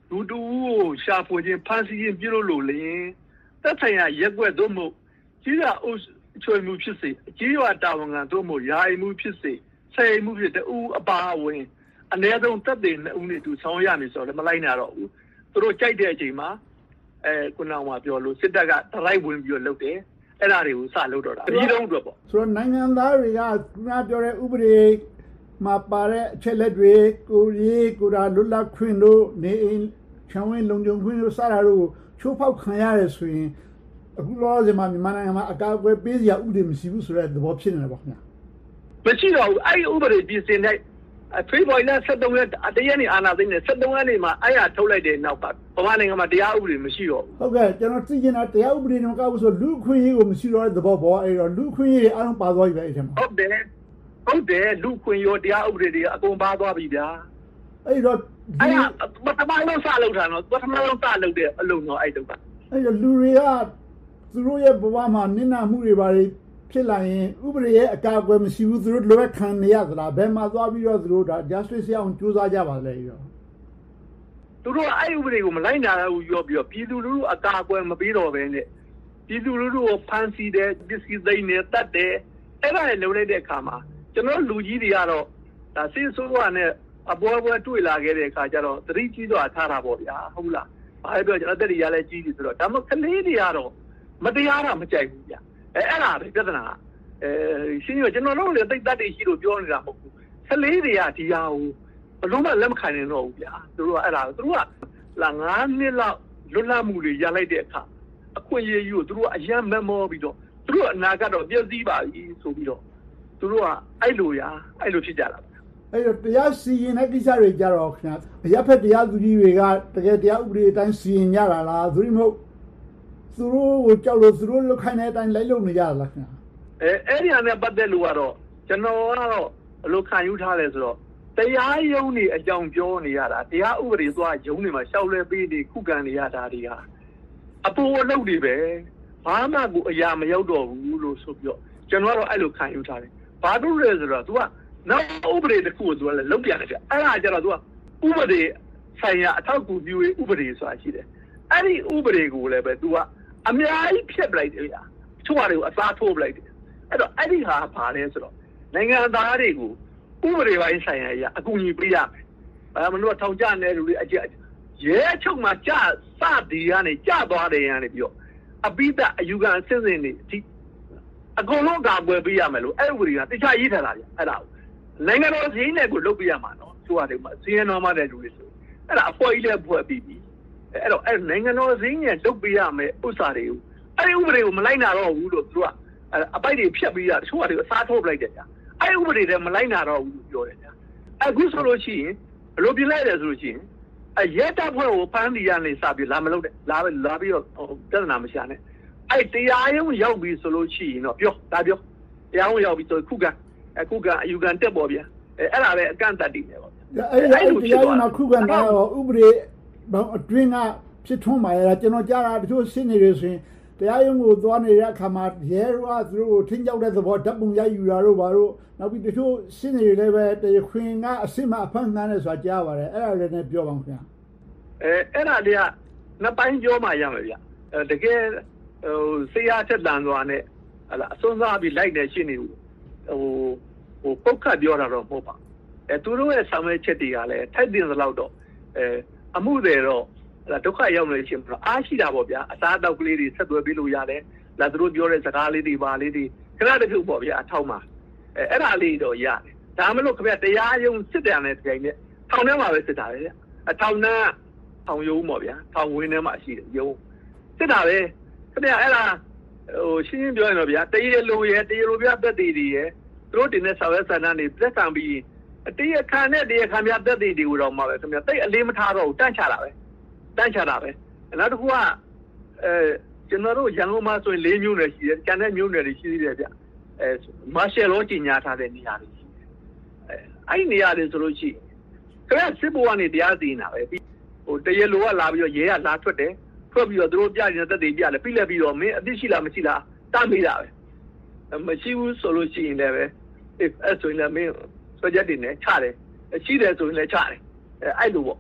လူတူကိုရှာဖွေခြင်းဖမ်းဆီးခြင်းပြုလုပ်လို့လျင်သက်ဆိုင်ရာရက်ွက်သို့မဟုတ်ကြီးကအုပ်ချွေမှုဖြစ်စေအကြီးရွာတာဝန်ခံသို့မဟုတ်ယာယီမှုဖြစ်စေဆယ်မှုဖြစ်တဲ့အူအပါဝင်အ ਨੇ ဆုံးသက်သေ2ဦးနဲ့သူဆောင်ရမယ်ဆိုတော့မလိုက်နိုင်တော့ဘူးသူတို့ကြိုက်တဲ့အချိန်မှာခုနကပြောလို့စစ်တပ်ကဒလိုက်ဝင်ပြီးလုပ်တယ်အဲ့ဒါတွေကိုစလုပ်တော့တာဒီတုံးအတွက်ပေါ့ဆိုတော့နိုင်ငံသားတွေကခုနပြောတဲ့ဥပဒေမှာပါတဲ့အချက်လက်တွေကိုရေးကိုယ်တာလွတ်လပ်ခွင့်တို့နေအိမ်ချမ်းဝင်းလုံခြုံခွင့်တို့စတာတို့ချိုးဖောက်ခံရတယ်ဆိုရင်အခုလောဆယ်မှာမြန်မာနိုင်ငံမှာအကာအကွယ်ပေးစရာဥပဒေမရှိဘူးဆိုတဲ့သဘောဖြစ်နေတယ်ပေါ့ခင်ဗျာမရှိတော့ဘူးအဲ့ဒီဥပဒေပြင်ဆင်တဲ့ဖေဖော်ဝါရီလ23ရက်တရက်နေ့အာဏာသိမ်းတဲ့23ရက်နေ့မှာအဲ့ဟာထုတ်လိုက်တဲ့နောက်ကဗမာနိုင်ငံမှာတရားဥပဒေမရှိတော့ဘူးဟုတ်ကဲ့ကျွန်တော်သိချင်တာတရားဥပဒေတွေမကောက်ဘူးဆိုလူခွင့်ရေးကိုမရှိတော့တဲ့သဘောပေါ့အဲ့တော့လူခွင့်ရေးအားလုံးပါသွားပြီပဲအဲ့ထက်မှာဟုတ်တယ်လူခွင့်ရောတရားဥပဒေတွေအကုန်ပါသွားပြီဗျာအဲ့တော့အဲ့ပထမဆုံးစလုပ်တာနော်ပထမဆုံးစလုပ်တဲ့အလုပ်တော့အဲ့တုန်းကအဲ့တော့လူတွေကသူတို့ရဲ့ဘဝမှာနစ်နာမှုတွေပါဖြစ်လာရင်ဥပဒေရဲ့အကာအကွယ်မရှိဘူးသူတို့လိုခံနေရသလားဘယ်မှာသွားပြီးတော့သူတို့ဒါ justice ရအောင်ကြိုးစားကြပါလဲရောသူတို့အဲ့ဥပဒေကိုမလိုက်နိုင်ဘူးပြောပြီးတော့ပြည်သူလူထုအကာအကွယ်မပေးတော့ဘဲနဲ့ပြည်သူလူထုကိုဖမ်းဆီးတယ်ပစ္စည်းသိမ်းတယ်တတ်တယ်အဲ့ဒါလည်းလုပ်လိုက်တဲ့အခါမှာကျွန်တော်လူကြီးတွေကတော့ဒါစစ်ဆိုးကနဲ့အပွဲတွေ့လာခဲ့တဲ့အခါကျတော့သတိကြီးတော့ထားတာပေါ့ဗျာဟုတ်လားဘာပဲပြောကျွန်တော်တက်ရလဲကြီးတယ်ဆိုတော့ဒါမှကလေးတွေကတော့မတရားတာမကြိုက်ဘူးဗျာအဲ့ဒါပဲပြဿနာရှင်းရကျွန်တော်တို့လည်းတိတ်တက်တွေရှိလို့ပြောနေတာမဟုတ်ဘူးကလေးတွေကဒီဟာကိုဘလုံးမလက်မခံနိုင်တော့ဘူးဗျာသူတို့ကအဲ့ဒါသူတို့ကလာ9နှစ်လောက်လွတ်လပ်မှုတွေရလိုက်တဲ့အခါအခွင့်အရေးယူသူတို့ကအယံမမောပြီးတော့သူတို့အနာဂတ်တော့ပြည့်စည်ပါပြီဆိုပြီးတော့သူတို့ကအဲ့လိုဖြစ်ကြတာအဲ့တော့တရားစီရင်တဲ့ကိစ္စတွေကြတော့ခင်ဗျာအရက်ဖက်တရားသူကြီးတွေကတကယ်တရားဥပဒေအတိုင်းစီရင်ကြတာလားသူတို့မဟုတ်သူတို့ကိုကြောက်လို့သူတို့လုခိုင်းတဲ့အတိုင်းလိုက်လုပ်နေကြတာလားခင်ဗျာအဲ့ဒီအနေနဲ့ပတ်သက်လို့ကတော့ကျွန်တော်ကတော့ဘယ်လိုခံယူထားလဲဆိုတော့တရားရုံးနေအကြောင်းပြောနေရတာတရားဥပဒေသွားရုံးနေမှာရှောက်လဲပေးနေခုခံနေရတာတွေဟာအပေါ်အလုပ်တွေပဲဘာမှကိုအရာမရောက်တော့ဘူးလို့ဆိုပြီးတော့ကျွန်တော်ကတော့အဲ့လိုခံယူထားတယ်ဘာလို့လဲဆိုတော့ तू ကနောက်ဥပဒေတစ်ခုကို तू လည်းလုပ်ပြန်တယ်ဗျအဲ့ဒါကြတော့ तू ကဥပဒေဆိုင်ရာအထောက်အကူပြုရေးဥပဒေဆိုတာရှိတယ်အဲ့ဒီဥပဒေကိုလည်းပဲ तू ကအများကြီးဖျက်ပလိုက်တယ်ဗျာချို့ဟာတွေကိုအစားထိုးပလိုက်တယ်အဲ့တော့အဲ့ဒီဟာဘာလဲဆိုတော့နိုင်ငံသားတွေကိုဥပဒေပိုင်းဆိုင်ရာအကူအညီပေးရမယ်အဲ့မလို့ထောင်ကျနေလူတွေအကျရဲချုပ်မှာကြစသည်ကနေကြသွားတယ်ရနေပြီးတော့အပိဒအယူခံအစစ်စင်တွေဒီအကုန်လုံးကာကွယ်ပေးရမယ်လို့အဲ့ဥပဒေကတခြားရေးထားတာဗျအဲ့ဒါနိုင်ငံတော်စည်းနဲ့ကိုလုပ်ပေးရမှာနော်သူကတည်းကစည်းရnormal တဲ့လူတွေဆိုအဲ့ဒါအဖွဲကြီးလည်းဖွဲ့ပြီးပြီအဲ့တော့အဲ့နိုင်ငံတော်စည်းနဲ့လုပ်ပေးရမယ်ဥစ္စာတွေကိုအဲ့ဒီဥပဒေကိုမလိုက်နာတော့ဘူးလို့သူကအပိုက်တွေဖြတ်ပြီးရတချို့ဟာတွေအစားထိုးပလိုက်တယ်ဗျအဲ့ဒီဥပဒေတွေမလိုက်နာတော့ဘူးလို့ပြောတယ်ဗျအခုဆိုလို့ရှိရင်ဘယ်လိုပြင်လိုက်လဲဆိုလို့ရှိရင်ရဲတပ်ဖွဲ့ကိုဖမ်းပြီးရနေစပြီးလာမလုပ်တဲ့လာပြီးတော့ပြဿနာမရှာနဲ့အဲ့တရားရုံးရောက်ပြီဆိုလို့ရှိရင်တော့ပြောတရားရုံးရောက်ပြီဆိုခုခံအယူခံတက်ပေါ်ဗျအဲ့ဒါပဲအကန့်အသတ်တည်နေပါဗျအဲ့တရားရုံးမှာခုခံတာရောဥပဒေအတွင်းကဖြစ်ထွန်းပါရဲ့ကျွန်တော်ကြားတာတချို့ရှင်းနေတယ်ဆိုရင်တရားရုံးကိုသွားနေတဲ့အခါမှာရဲကသူတို့ကိုထင်းကြောက်တဲ့သဘောဓာတ်ပုံရိုက်ယူတာတို့ဘာလို့နောက်ပြီးတချို့ရှင်းနေတယ်လည်းပဲတရားခွင်ကအစစ်မှအဖမ်းခံတယ်ဆိုတာကြားပါတယ်အဲ့ဒါလည်းလည်းပြောပါဦးခင်ဗျာအဲ့ဒါတွေကနှစ်ပိုင်းပြောမှရမယ်ဗျတကယ်ဆေးရချက်တန်သွားနဲ့ဟလာအစွန်းစားပြီးလိုက်နေရှင်းနေဟိုပုတ်ခတ်ပြောတာတော့မဟုတ်ပါသူတို့ရဲ့ဆောင်ရွက်ချက်တွေကလည်းထိုက်တင်သလောက်တော့အမှုတွေတော့ဒုက္ခရောက်နေရှင်ပေါ့အားရှိတာပေါ့ဗျာအစားအသောက်ကလေးတွေဆက်သွယ်ပေးလို့ရတယ်လာသူတို့ပြောတဲ့စကားလေးတွေပါလေးတွေခဏတစ်ခုပေါ့ဗျာအထောက်မှာအဲ့ဒါလေးတော့ရတယ်ဒါမှမဟုတ်ခင်ဗျာတရားရုံးစစ်တယ်နဲ့တိုင်နဲ့ထောင်ထဲမှာပဲစစ်တာပဲဗျအထောင်နဲ့ထောင်ရုံးပေါ့ဗျာထောင်ဝင်းထဲမှာရှိတယ်ရုံးစစ်တာပဲခင်ဗျာအဲ့ဒါရှင်းပြောရင်တော့ဗျာတရားလိုပြသက်သေတွေရဲ့သူတို့တင်တဲ့ဆောင်ရွက်ဆန္ဒတွေပြတ်ဆံပြီးတရားခံနဲ့တရားခံပြသက်သေတွေကိုတော့မှပဲခင်ဗျာတိတ်အလေးမထားတော့ဘူးတန့်ချတာပဲနောက်တစ်ခုကကျွန်တော်တို့ရန်ကုန်မှာဆိုရင်၄မျိုးနယ်ရှိတယ်ကျန်တဲ့မျိုးနယ်တွေရှိသေးတယ်ဗျမာရှယ်လောကြီးညာထားတဲ့နေရာတွေရှိတယ်အဲ့ဒီနေရာတွေဆိုလို့ရှိရင်စစ်ဘုံကနေတရားစီရင်တာပဲဟိုတရားလိုကလာပြီးတော့ရဲကလာထွက်ပြီးတော့သူတို့ပြနေတဲ့သက်သေပြတယ်ပြီးလက်ပြီးတော့မင်းအသိရှိလားမရှိလားတမ်းမိတာပဲမရှိဘူးဆိုလို့ရှိရင်လည်းပဲအဲ့ဆိုရင်လည်းမင်းဆွဲချက်တင်နေချတယ်ရှိတယ်ဆိုရင်လည်းချတယ်အဲ့လိုပေါ့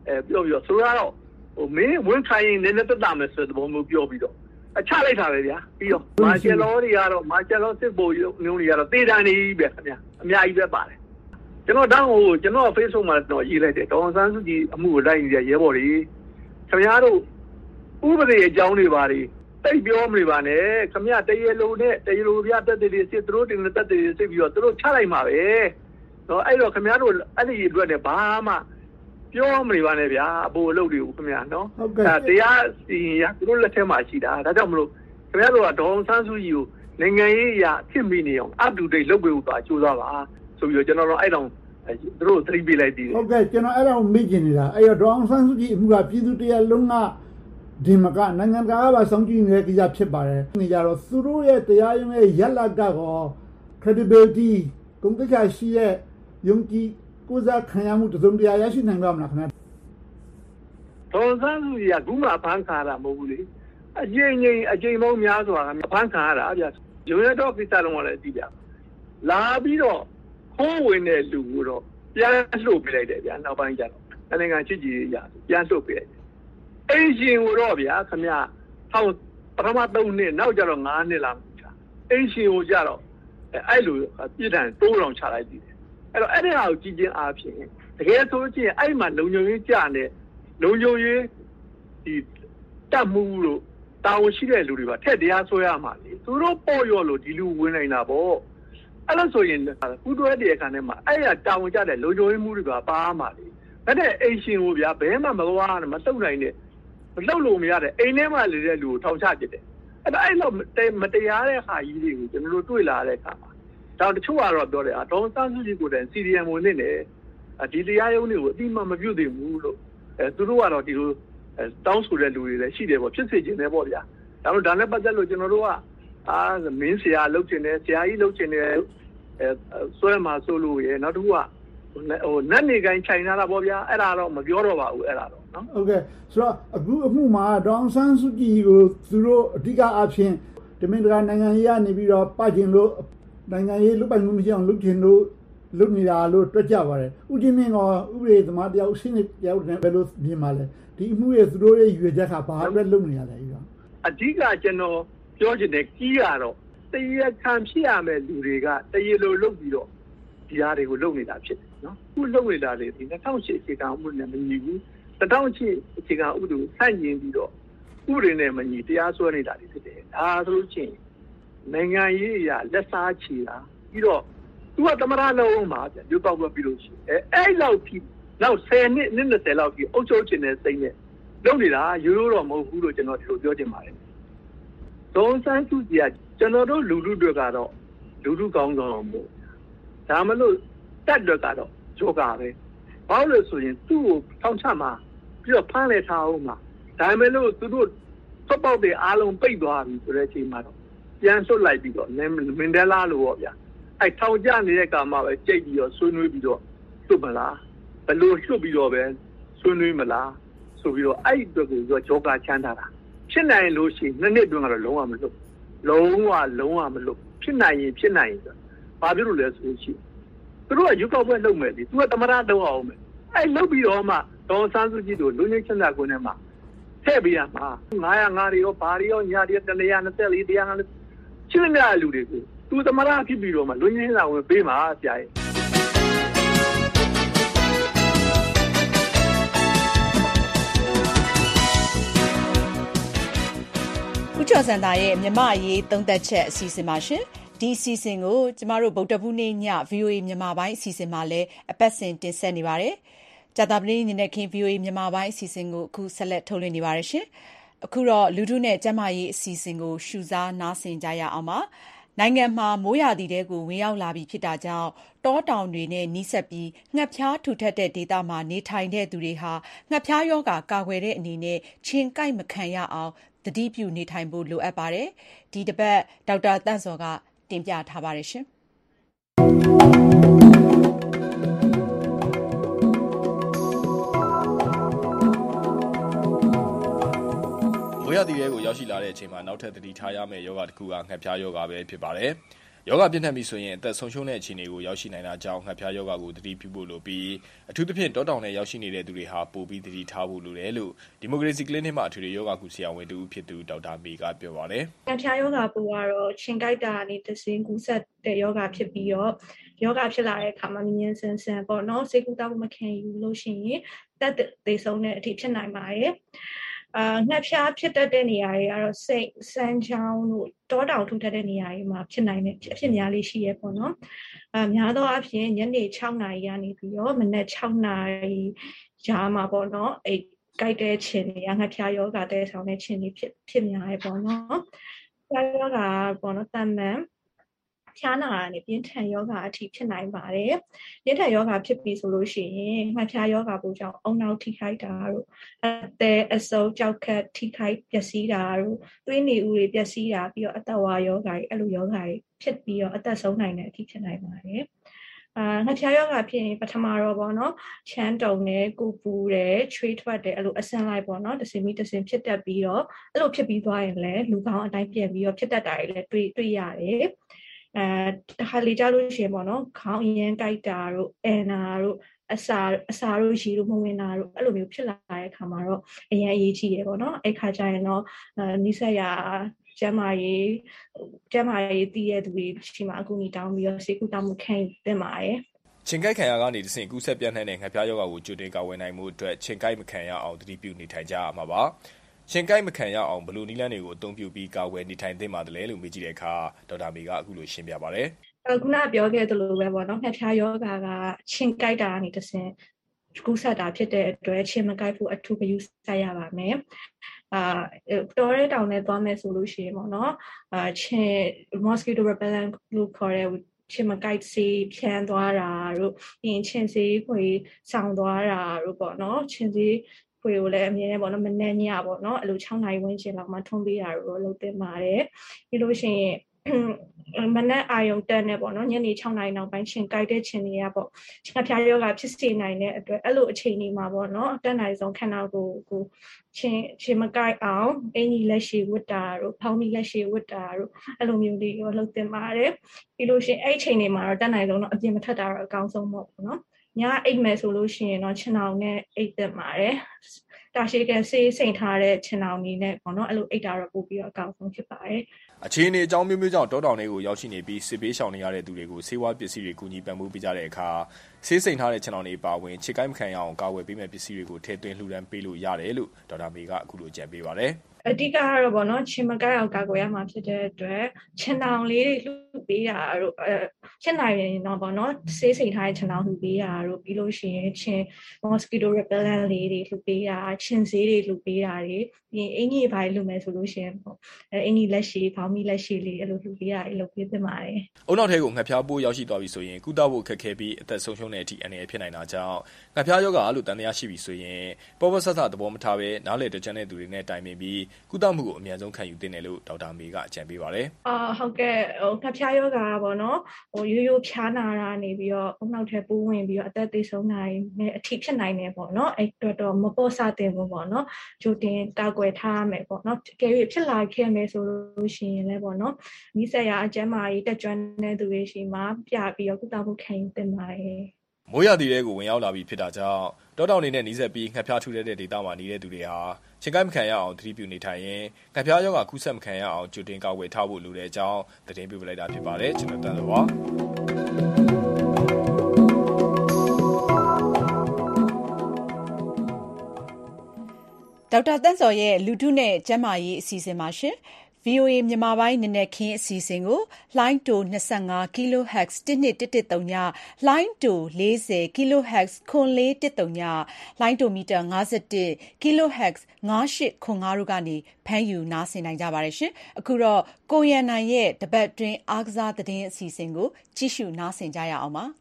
ပြောပြီးတော့ဆိုတော့မင်းဝန်ခံရင်နည်းနည်းသက်သာမယ်ဆိုတဲ့ပုံမျိုးပြောပြီးတော့ချလိုက်တာပဲဗျာပြီးတော့မာရှယ်လောတွေကတော့မာရှယ်လောစစ်ဘုံမျိုးတွေကတော့တေးတန်နေပဲခင်ဗျာအများကြီးပဲပါတယ်ကျွန်တော်တောင်းကျွန်တော် Facebook မှာတော့ရေးလိုက်တယ်ဒေါ်ဆန်းစုကြည်အမှုကိုလိုက်နေတဲ့ရဲဘော်တွေခင်ဗျားတို့ဥပဒေအကြောင်းတွေပါတွေတိတ်ပြောမနေပါနဲ့ခင်ဗျာတရေလိုနဲ့တရေလိုပြတက်တွေစစ်သူတို့တင်တဲ့တက်တွေစစ်ပြီးတော့သူတို့ချလိုက်မှာပဲနော်အဲ့တော့ခင်ဗျားတို့အဲ့ဒီအတွက်နဲ့ဘာမှပြောမနေပါနဲ့ဗျာအပေါ်အလုပ်တွေကိုခင်ဗျာနော်တရားစီရင်သူတို့လက်ထဲမှာရှိတာဒါကြောင့်မလို့ခင်ဗျားတို့ကဒေါ်ဆန်းစုကြည်ကိုနိုင်ငံရေးအရာဖြစ်မိနေအောင်up to date လုပ်ပေးဖို့ပါကြိုးစားပါဆိုပြီးတော့ကျွန်တော်တို့အဲ့တောင်သူတို့သတိပေးလိုက်သေးတယ်ဟုတ်ကဲ့ကျွန်တော်အဲ့ဒါကိုမေ့ကျင်နေတာအဲ့တော့ဒေါ်အောင်ဆန်းစုကြည်အမှုကပြည်သူတရားလုံးကဒီမကနိုင်ငံကပါစောင့်ကြည့်နေတဲ့ကိစ္စဖြစ်ပါတယ်နေကြတော့သူတို့ရဲ့တရားရုံးရဲ့ရက်လကတော့ credibility ဂုဏ်သိက္ခာရှိတဲ့ယုံကြည်ကိုးစားခံရမှုတစုံတရာရရှိနိုင်ပါမလားခင်ဗျာဒေါ်ဆန်းစုကြည်ကခုမှဖမ်းခါတာမဟုတ်ဘူးလေအချိန်ပေါင်းများစွာကဖမ်းခါရတာဗျာရုံးရတော့ကိစ္စလုံးကလည်းသိကြလာပြီးတော့ခိုးဝင်တဲ့လူကိုတော့ပြန်လှုပ်ပြလိုက်တယ်ဗျာနောက်ပိုင်းကျတော့နိုင်ငံချစ်ကြည်ရပြန်လှုပ်ပြလိုက်တယ်အိမ်ရှင်ကိုတော့ဗျာခမရပထမ3နှစ်နောက်ကျတော့9နှစ်လာမှချအိမ်ရှင်ကိုကြတော့အဲ့လိုပြည်တံတိုးတော်ချလိုက်သေးတယ်အဲ့တော့အဲ့ဒီဟာကိုကြည်ချင်းအားဖြင့်တကယ်ဆိုချင်းအဲ့မှာလုံခြုံရေးကြတဲ့လုံခြုံရေးဒီတပ်မှုလို့တာဝန်ရှိတဲ့လူတွေပါထက်တရားဆွဲရမှာလေသူတို့ပေါ်ရောလို့ဒီလူဝင်နေတာပေါ့အဲ့လိုဆိုရင်ကုတွဲတဲ့အခါထဲမှာအဲ့ရတာဝန်ကြတဲ့လုံခြုံရေးမှုတွေကပါမှာလေအဲ့တဲ့အိမ်ရှင်ကိုဗျာဘဲမှမကွာမတုံနိုင်တဲ့မလှုပ်လို့မရတဲ့အိမ်ထဲမှာနေတဲ့လူကိုထောင်ချပြစ်တယ်အဲ့တော့အဲ့လိုမတရားတဲ့ဟာကြီးတွေကိုကျွန်တော်တို့တွေ့လာတဲ့အခါမှာဒါတချို့ကတော့ပြောတယ်ဒေါ်ဆန်းစုကြည်ကိုတိုင် CDM ဝင်နေတယ်ဒီတရားရုံးတွေကိုအတိမပြုတ်သေးဘူးလို့သူတို့ကတော့ဒီလိုတောင်းဆိုတဲ့လူတွေလည်းရှိတယ်ပေါ့ဖြစ်စေခြင်းလည်းပေါ့ဗျာဒါနဲ့ပတ်သက်လို့ကျွန်တော်တို့ကမင်းဆရာလုပ်ချင်တယ်ဆရာကြီးလုပ်ချင်တယ်ဆွဲမှာဆိုလို့ရနောက်တစ်ခုကနတ်နေကိုင်းခြိုင်လာတာပေါ့ဗျာအဲ့ဒါတော့မပြောတော့ပါဘူးအဲ့ဒါတော့နော်ဟုတ်ကဲ့ဆိုတော့အခုအမှုမှာဒေါ်ဆန်းစုကြည်ကိုသူတို့အဓိကအဖြစ်တမင်တကာနိုင်ငံရေးကနေပြီးတော့ပတ်ကျင်လို့နိုင်ငံရေးလုပိုင်မှုမရှိအောင်လုပ်ချင်လို့လုပ်နေတာလို့တွက်ကြပါတယ်ဥချင်းမင်းကဥပဒေသမားတယောက်ရှင်းနေတယောက်နဲ့ဘယ်လိုမြင်ပါလဲဒီအမှုရဲ့သူတို့ရဲ့ရွေချက်ကဘာအတွက်လုပ်နေရလဲအဲ့ဒါအဓိကကျွန်တော်ပြောချင်တယ်ကြီးရတော့တရားခံဖြစ်ရမယ်လူတွေကတရားလိုလုပ်ပြီးတော့ဒီဟာတွေကိုလုပ်နေတာဖြစ်တယ်နော်ခုလုပ်နေတာလေဒီ2008အခြေခံဥပဒေနဲ့မညီဘူး2008အခြေခံဥပဒေကိုဆန့်ကျင်ပြီးတော့ဥပဒေနဲ့မညီတရားစွဲနေတာတွေဖြစ်တယ်ဒါဆိုလို့ချင်းနိုင်ငံရေးအရာလက်စားချီတာပြီးတော့သူကသမရလုံးမှာပြန်ရုပ်ပေါက်ပြီးလို့ရှိရင်အဲ့လောက်ထိနောက်10နှစ်20လောက်ထိအုပ်ချုပ်ခြင်းနဲ့စိတ်နဲ့လုပ်နေတာရိုးရိုးတော့မဟုတ်ဘူးလို့ကျွန်တော်ဒီလိုပြောချင်ပါတယ်ဒေါ်ဆန်းစုကြည်ကကျွန်တော်တို့လူထုတွေကတော့လူထုကောင်းဆောင်မို့ဒါမလို့တက်တွေကတော့ကြောကပဲဘာလို့ဆိုရင်သူ့ကိုထောင်ချမှာပြီးတော့ဖမ်းလဲထားအောင်မှာဒါမှမဟုတ်သူတို့သွတ်ပေါက်တွေအားလုံးပိတ်သွားပြီဆိုတဲ့အချိန်မှာတော့ပြန်ဆွတ်လိုက်ပြီးတော့မင်ဒဲလာလို့ပေါ့ဗျာအဲ့ထောင်ကျနေတဲ့ကာမှာပဲကြိတ်ပြီးတော့ဆွေးနွေးပြီးတော့လွတ်မလားဘယ်လိုလွတ်ပြီးတော့ပဲဆွေးနွေးမလားဆိုပြီးတော့အဲ့အတွက်ကိုကြောကချမ်းသာတာဖြစ်နိုင်လို့ရှိရင်နှစ်တွင်းကတော့လုံးဝမလွတ်လုံးဝမလွတ်ဖြစ်နိုင်ရင်ဆိုဘာဖြစ်လို့လဲဆိုလို့ရှိရင်သူတို့ကယူကောက်ပွဲလုပ်မယ်လေသူကသမရတော့အောင်မယ်အဲ့လုပ်ပြီးတော့မှဒေါ်ဆန်းစုကြည်တို့လူငယ်ချမ်းသာကွန်းထဲမှာထည့်ပေးရမှာ905တွေရောဘာတွေရောညာတွေ124 150ရှင်းတဲ့လူတွေကိုသူသမရဖြစ်ပြီးတော့မှလူငယ်ချမ်းသာဝင်ပေးမှာဆရာကြီးဦးကျော်စံသာရဲ့မြမအရေးသုံးသက်ချက်အစီအစဉ်ပါရှင်ဒီအစီအစဉ်ကိုကျမတို့ဗုဒ္ဓဘုနေ့ည VOA မြန်မာပိုင်းအစီအစဉ်မှာလည်းအပတ်စဉ်တင်ဆက်နေပါတယ်။ကြာသပတေးနေ့နဲ့ခင် VOA မြန်မာပိုင်းအစီအစဉ်ကိုအခုဆက်လက်ထုတ်လွှင့်နေပါတယ်ရှင်။အခုတော့လူထုနဲ့ကျမရေးအစီအစဉ်ကိုရှုစားနားဆင်ကြရအောင်ပါ။နိုင်ငံမှာမိုးရာသီတဲကိုဝင်ရောက်လာပြီဖြစ်တာကြောင့်တောတောင်တွေနဲ့နီးစပ်ပြီးငှက်ဖျားထူထပ်တဲ့ဒေသမှာနေထိုင်တဲ့သူတွေဟာငှက်ဖျားရောဂါကာကွယ်တဲ့အနေနဲ့ချင်းကိုက်မခံရအောင်သတိပြုနေထိုင်ဖို့လိုအပ်ပါတယ်။ဒီတစ်ပတ်ဒေါက်တာတန့်စော်ကတင်ပြထားပါတယ်ရှင်။မိုးရာသီတဲကိုရောက်ရှိလာတဲ့အချိန်မှာနောက်ထပ်သတိထားရမယ့်ယောဂတစ်ခုကငှက်ဖျားယောဂပဲဖြစ်ပါတယ်။ယောဂပြင်းထန်ပြီဆိုရင်အသက်ဆုံးရှုံးတဲ့အခြေအနေကိုရောက်ရှိနိုင်တာကြောင့်ငှက်ဖျားယောဂကိုသတိပြုဖို့လိုပြီးအထူးသဖြင့်တောတောင်ထဲရောက်ရှိနေတဲ့သူတွေဟာပိုပြီးသတိထားဖို့လိုတယ်လို့ဒီမိုကရေစီကလင်းနစ်မှာအထွေထွေယောဂကုဆရာဝန်တူဖြစ်သူဒေါက်တာမေကပြောပါတယ်ငှက်ဖျားယောဂပိုးကတော့ချင်းကိုက်တာကနေတဆင်ကူးဆက်တဲ့ယောဂဖြစ်ပြီးတော့ယောဂဖြစ်လာတဲ့အခါမှာမြင်းဆန်ဆန်ပေါ့နော်စိတ်ကူးတောက်မခံယူလို့ရှိရင်တက်သေးဆုံးတဲ့အထိဖြစ်နိုင်ပါတယ်ငှက်ဖျားဖြစ်တတ်တဲ့နေရာတွေကတော့စိတ်စမ်းချောင်းတို့တောတောင်ထူထပ်တဲ့နေရာတွေမှာဖြစ်နိုင်တဲ့အဖြစ်များလေးရှိရဲပေါ့နော်များသောအားဖြင့်ညနေ6နာရီကနေပြီးတော့မနက်6နာရီကြားမှာပေါ့နော်အဲ့ကြိုက်တဲ့ခြင်းတွေငှက်ဖျားယောဂတဲ့ဆောင်တဲ့ခြင်းတွေဖြစ်များရဲပေါ့နော်ဖျားယောဂပေါ့နော်တန်မှန်ဖျားနာကနေပြင်းထန်ယောဂအထိဖြစ်နိုင်ပါတယ်ပြင်းထန်ယောဂဖြစ်ပြီဆိုလို့ရှိရင်ငှက်ဖျားယောဂပိုးကြောင့်အုံနောက်ထိခိုက်တာတို့အသေးအဆုပ်ကြောက်ခတ်ထိခိုက်ပျက်စီးတာတို့သွေးနေဦးတွေပျက်စီးတာပြီးတော့အသက်ဝါယောဂတွေအဲ့လိုယောဂတွေဖြစ်ပြီးတော့အသက်ဆုံးနိုင်တဲ့အထိဖြစ်နိုင်ပါတယ်ငှက်ဖျားယောဂဖြစ်ရင်ပထမတော့ပေါ့နော်ချမ်းတုံတယ်ကိုပူတယ်ချွေးထွက်တယ်အဲ့လိုအဆင့်လိုက်ပေါ့နော်တစ်စင်ပြီးတစ်စင်ဖြစ်တတ်ပြီးတော့အဲ့လိုဖြစ်ပြီးသွားရင်လည်းလူကောင်းအတိုင်းပြန်ပြီးတော့ဖြစ်တတ်တာတွေလည်းတွေ့ရတယ်တခါလေကြားလို့ရှိရင်ပေါ့နော်ခေါင်းအရန်ကြိုက်တာတို့အန်နာတို့အစာတို့ရီတို့မဝင်တာတို့အဲ့လိုမျိုးဖြစ်လာတဲ့အခါမှာတော့အရန်အရေးကြီးတယ်ပေါ့နော်အဲ့ခါကျရင်တော့နိစ္စရာကျမ်းမာရေးတည်ရသူတွေရှိမှအကူအညီတောင်းပြီးတော့စေကူတောင်းမှုခံယူသင့်ပါတယ်ချင်းကိုက်ခံရကနေတဆင့်ကူးဆက်ပြန့်နှံ့တဲ့ငှက်ဖျားယောဂကိုကြိုတင်ကာဝယ်နိုင်မှုအတွက်ချင်းကိုက်မခံရအောင်သတိပြုနေထိုင်ကြရမှာပါချင်းကိုက်မခံရအောင်ဘလို့နီးလန်းတွေကိုအသုံးပြုပြီးကာဝယ်နေထိုင်သင့်ပါတယ်လို့မေးကြည့်တဲ့အခါဒေါက်တာမေကအခုလိုရှင်းပြပါတယ်ခုနပြောခဲ့သလိုပဲပေါ့နော်ငှက်ဖျားယောဂကချင်းကိုက်တာကနေတဆင့်ကူးဆက်တာဖြစ်တဲ့အတွက်ချင်းမကိုက်ဖို့အထူးဂရုစိုက်ရပါမယ်တော်ရဲတောင်နဲ့သွားမယ်ဆိုလို့ရှိရင်ပေါ့နော်ချင်း mosquito repellent လို့ခေါ်တဲ့ချင်းမကိုက်စီဖြန်းသွားတာတို့ပြီးရင်ချင်းစီခွေဆောင်းသွားတာတို့ပေါ့နော်ချင်းစီခွေကိုလည်းအမြဲတမ်းပေါ့နော်မနေ့ညပေါ့နော်အဲ့လို6နာရီဝန်းကျင်လောက်မှထုံးပေးတာတို့လုပ်သင့်ပါတယ်ပြီးလို့ရှိရင်မနက်အာယုံတက်နေပေါ့နော်ညနေ6နာရီနောက်ပိုင်းချင်းကြိုက်တဲ့ချင်းတွေကပေါ့ငှက်ဖျားယောဂဖြစ်စေနိုင်တဲ့အတွက်အဲ့လိုအချိန်တွေမှာပေါ့နော်အတက်နိုင်ဆုံးခန္ဓာကိုယ်ချင်းမကိုက်အောင်အင်ကြီးလက်ရှိဝတ်တာတို့ဖောင်းပြီးလက်ရှိဝတ်တာတို့အဲ့လိုမျိုးလေးလုပ်သင့်ပါတယ်ပြီးလို့ရှိရင်အဲ့အချိန်တွေမှာတော့တက်နိုင်ဆုံးတော့အပြင်မထွက်တာတော့အကောင်းဆုံးပေါ့နော်ညအိတ်မယ်ဆိုလို့ရှိရင်တော့ခြင်ထောင်နဲ့အိတ်သင့်ပါတယ်တာရှိကန်ဆေးစိန်ထားတဲ့ခြင်ထောင်နေနဲ့ပေါ့နော်အဲ့လိုအိတ်တာတော့ပို့ပြီးတော့အကောင်းဆုံးဖြစ်ပါတယ်အခြေအနေအကြောင်းမျိုးမျိုးကြောင့်တောတောင်တွေကိုရောက်ရှိနေပြီးစစ်ပေးရှောင်နေရတဲ့သူတွေကိုဆေးဝါးပစ္စည်းတွေကူညီပံ့ပိုးပေးကြတဲ့အခါဆေးစိန်ထားတဲ့ခြင်ထောင်တွေပါဝင်ခြေကိုက်မခံရအောင်ကာဝယ်ပေးမဲ့ပစ္စည်းတွေကိုထည့်သွင်းလှူဒန်းပေးလို့ရတယ်လို့ဒေါက်တာမေကအခုလိုကြံပေးပါတယ်အဓိကကတော့ပေါ့နော်ချင်းမကိုက်အောင်ကာကွယ်ရမှာဖြစ်တဲ့အတွက်ချင်းတောင်လေးတွေလှူပေးတာတို့ချင်းနိုင်ရင်တော့ပေါ့နော်ဆေးစိန်ထားတဲ့ချင်းတောင်လှူပေးတာတို့ပြီးလို့ရှိရင်ချင်း mosquito repellent လေးတွေလှူပေးတာချင်းဆေးတွေလှူပေးတာတွေပြီးအင်ကြီးပိုင်းလှူမယ်ဆိုလို့ရှိရင်ပေါ့အင်ကြီးလက်ရှိဖောင်းမီလက်ရှိလေးအဲ့လိုလှူပေးတာအဲ့လိုပေးသင့်ပါတယ်အုံနောက်ထဲကိုငှက်ဖျားပိုးရောက်ရှိသွားပြီဆိုရင်ကုသဖို့ခက်ခဲပြီးအသက်ဆုံးရှုံးတဲ့အထိအနေဖြစ်နိုင်တာကြောင့်ငှက်ဖျားယောဂလို့တန်တရားရှိပြီဆိုရင်ပေါ်ပေါ်ဆဆသဘောမထားပဲနားလေတကြတဲ့သူတွေနဲ့တိုင်ပင်ပြီးကုသမှုကိုအမြန်ဆုံးခံယူသင့်တယ်လို့ဒေါက်တာမေကအကြံပေးပါတယ်ဟုတ်ကဲ့ငှက်ဖျားယောဂပေါ့နော်ရိုးဖျားနာတာနေပြီးတော့အုံနောက်ထဲပိုးဝင်ပြီးတော့အသက်သေဆုံးနိုင်တဲ့အထိဖြစ်နိုင်တယ်ပေါ့နော်အဲ့တော့မပေါ်ဆတင်ဘူးပေါ့နော်ကြိုတင်ကာကွယ်ထားရမယ်ပေါ့နော်ကဲဖြစ်လာခဲ့မယ်ဆိုလို့ရှိရင်လည်းပေါ့နော်မိဆက်ရာအကျန်းမာရေးတက်ကြွတဲ့သူတွေရှိမှပြပြီးတော့ကုသမှုခံယူသင့်ပါတယ်မိုးရသီတွေကိုဝင်ရောက်လာပြီးဖြစ်တာကြောင့်တောတောင်တွေနဲ့နှီးဆက်ပြီးငှက်ဖျားထူတဲ့ဒေသမှာနေတဲ့သူတွေဟာချင်းကိုက်မခံရအောင်သတိပြုနေထိုင်ရင်ငှက်ဖျားယောဂကူးဆက်မခံရအောင်ကြိုတင်ကာကွယ်ထားဖို့လိုတဲ့အကြောင်းသတင်းပြပလိုက်တာဖြစ်ပါတယ်ကျွန်တော်တန်တော်ပါဒေါက်တာတန်းစောရဲ့လူထုနဲ့ကျန်းမာရေးအစီအစဉ်ပါရှင်VOA မြန်မာပိုင်းနနက်ခင်းအစီအစဉ်ကိုလိုင်းတို25 kHz 1213ညလိုင်းတို40 kHz 9413လိုင်းတိုမီတာ51 kHz 9805တို့ကနေဖမ်းယူနားဆင်နိုင်ကြပါတယ်ရှင်အခုတော့ကိုရန်နိုင်ရဲ့တပတ်တွင်အားကစားသတင်းအစီအစဉ်ကိုကြည့်ရှုနားဆင်ကြရအောင်ပါ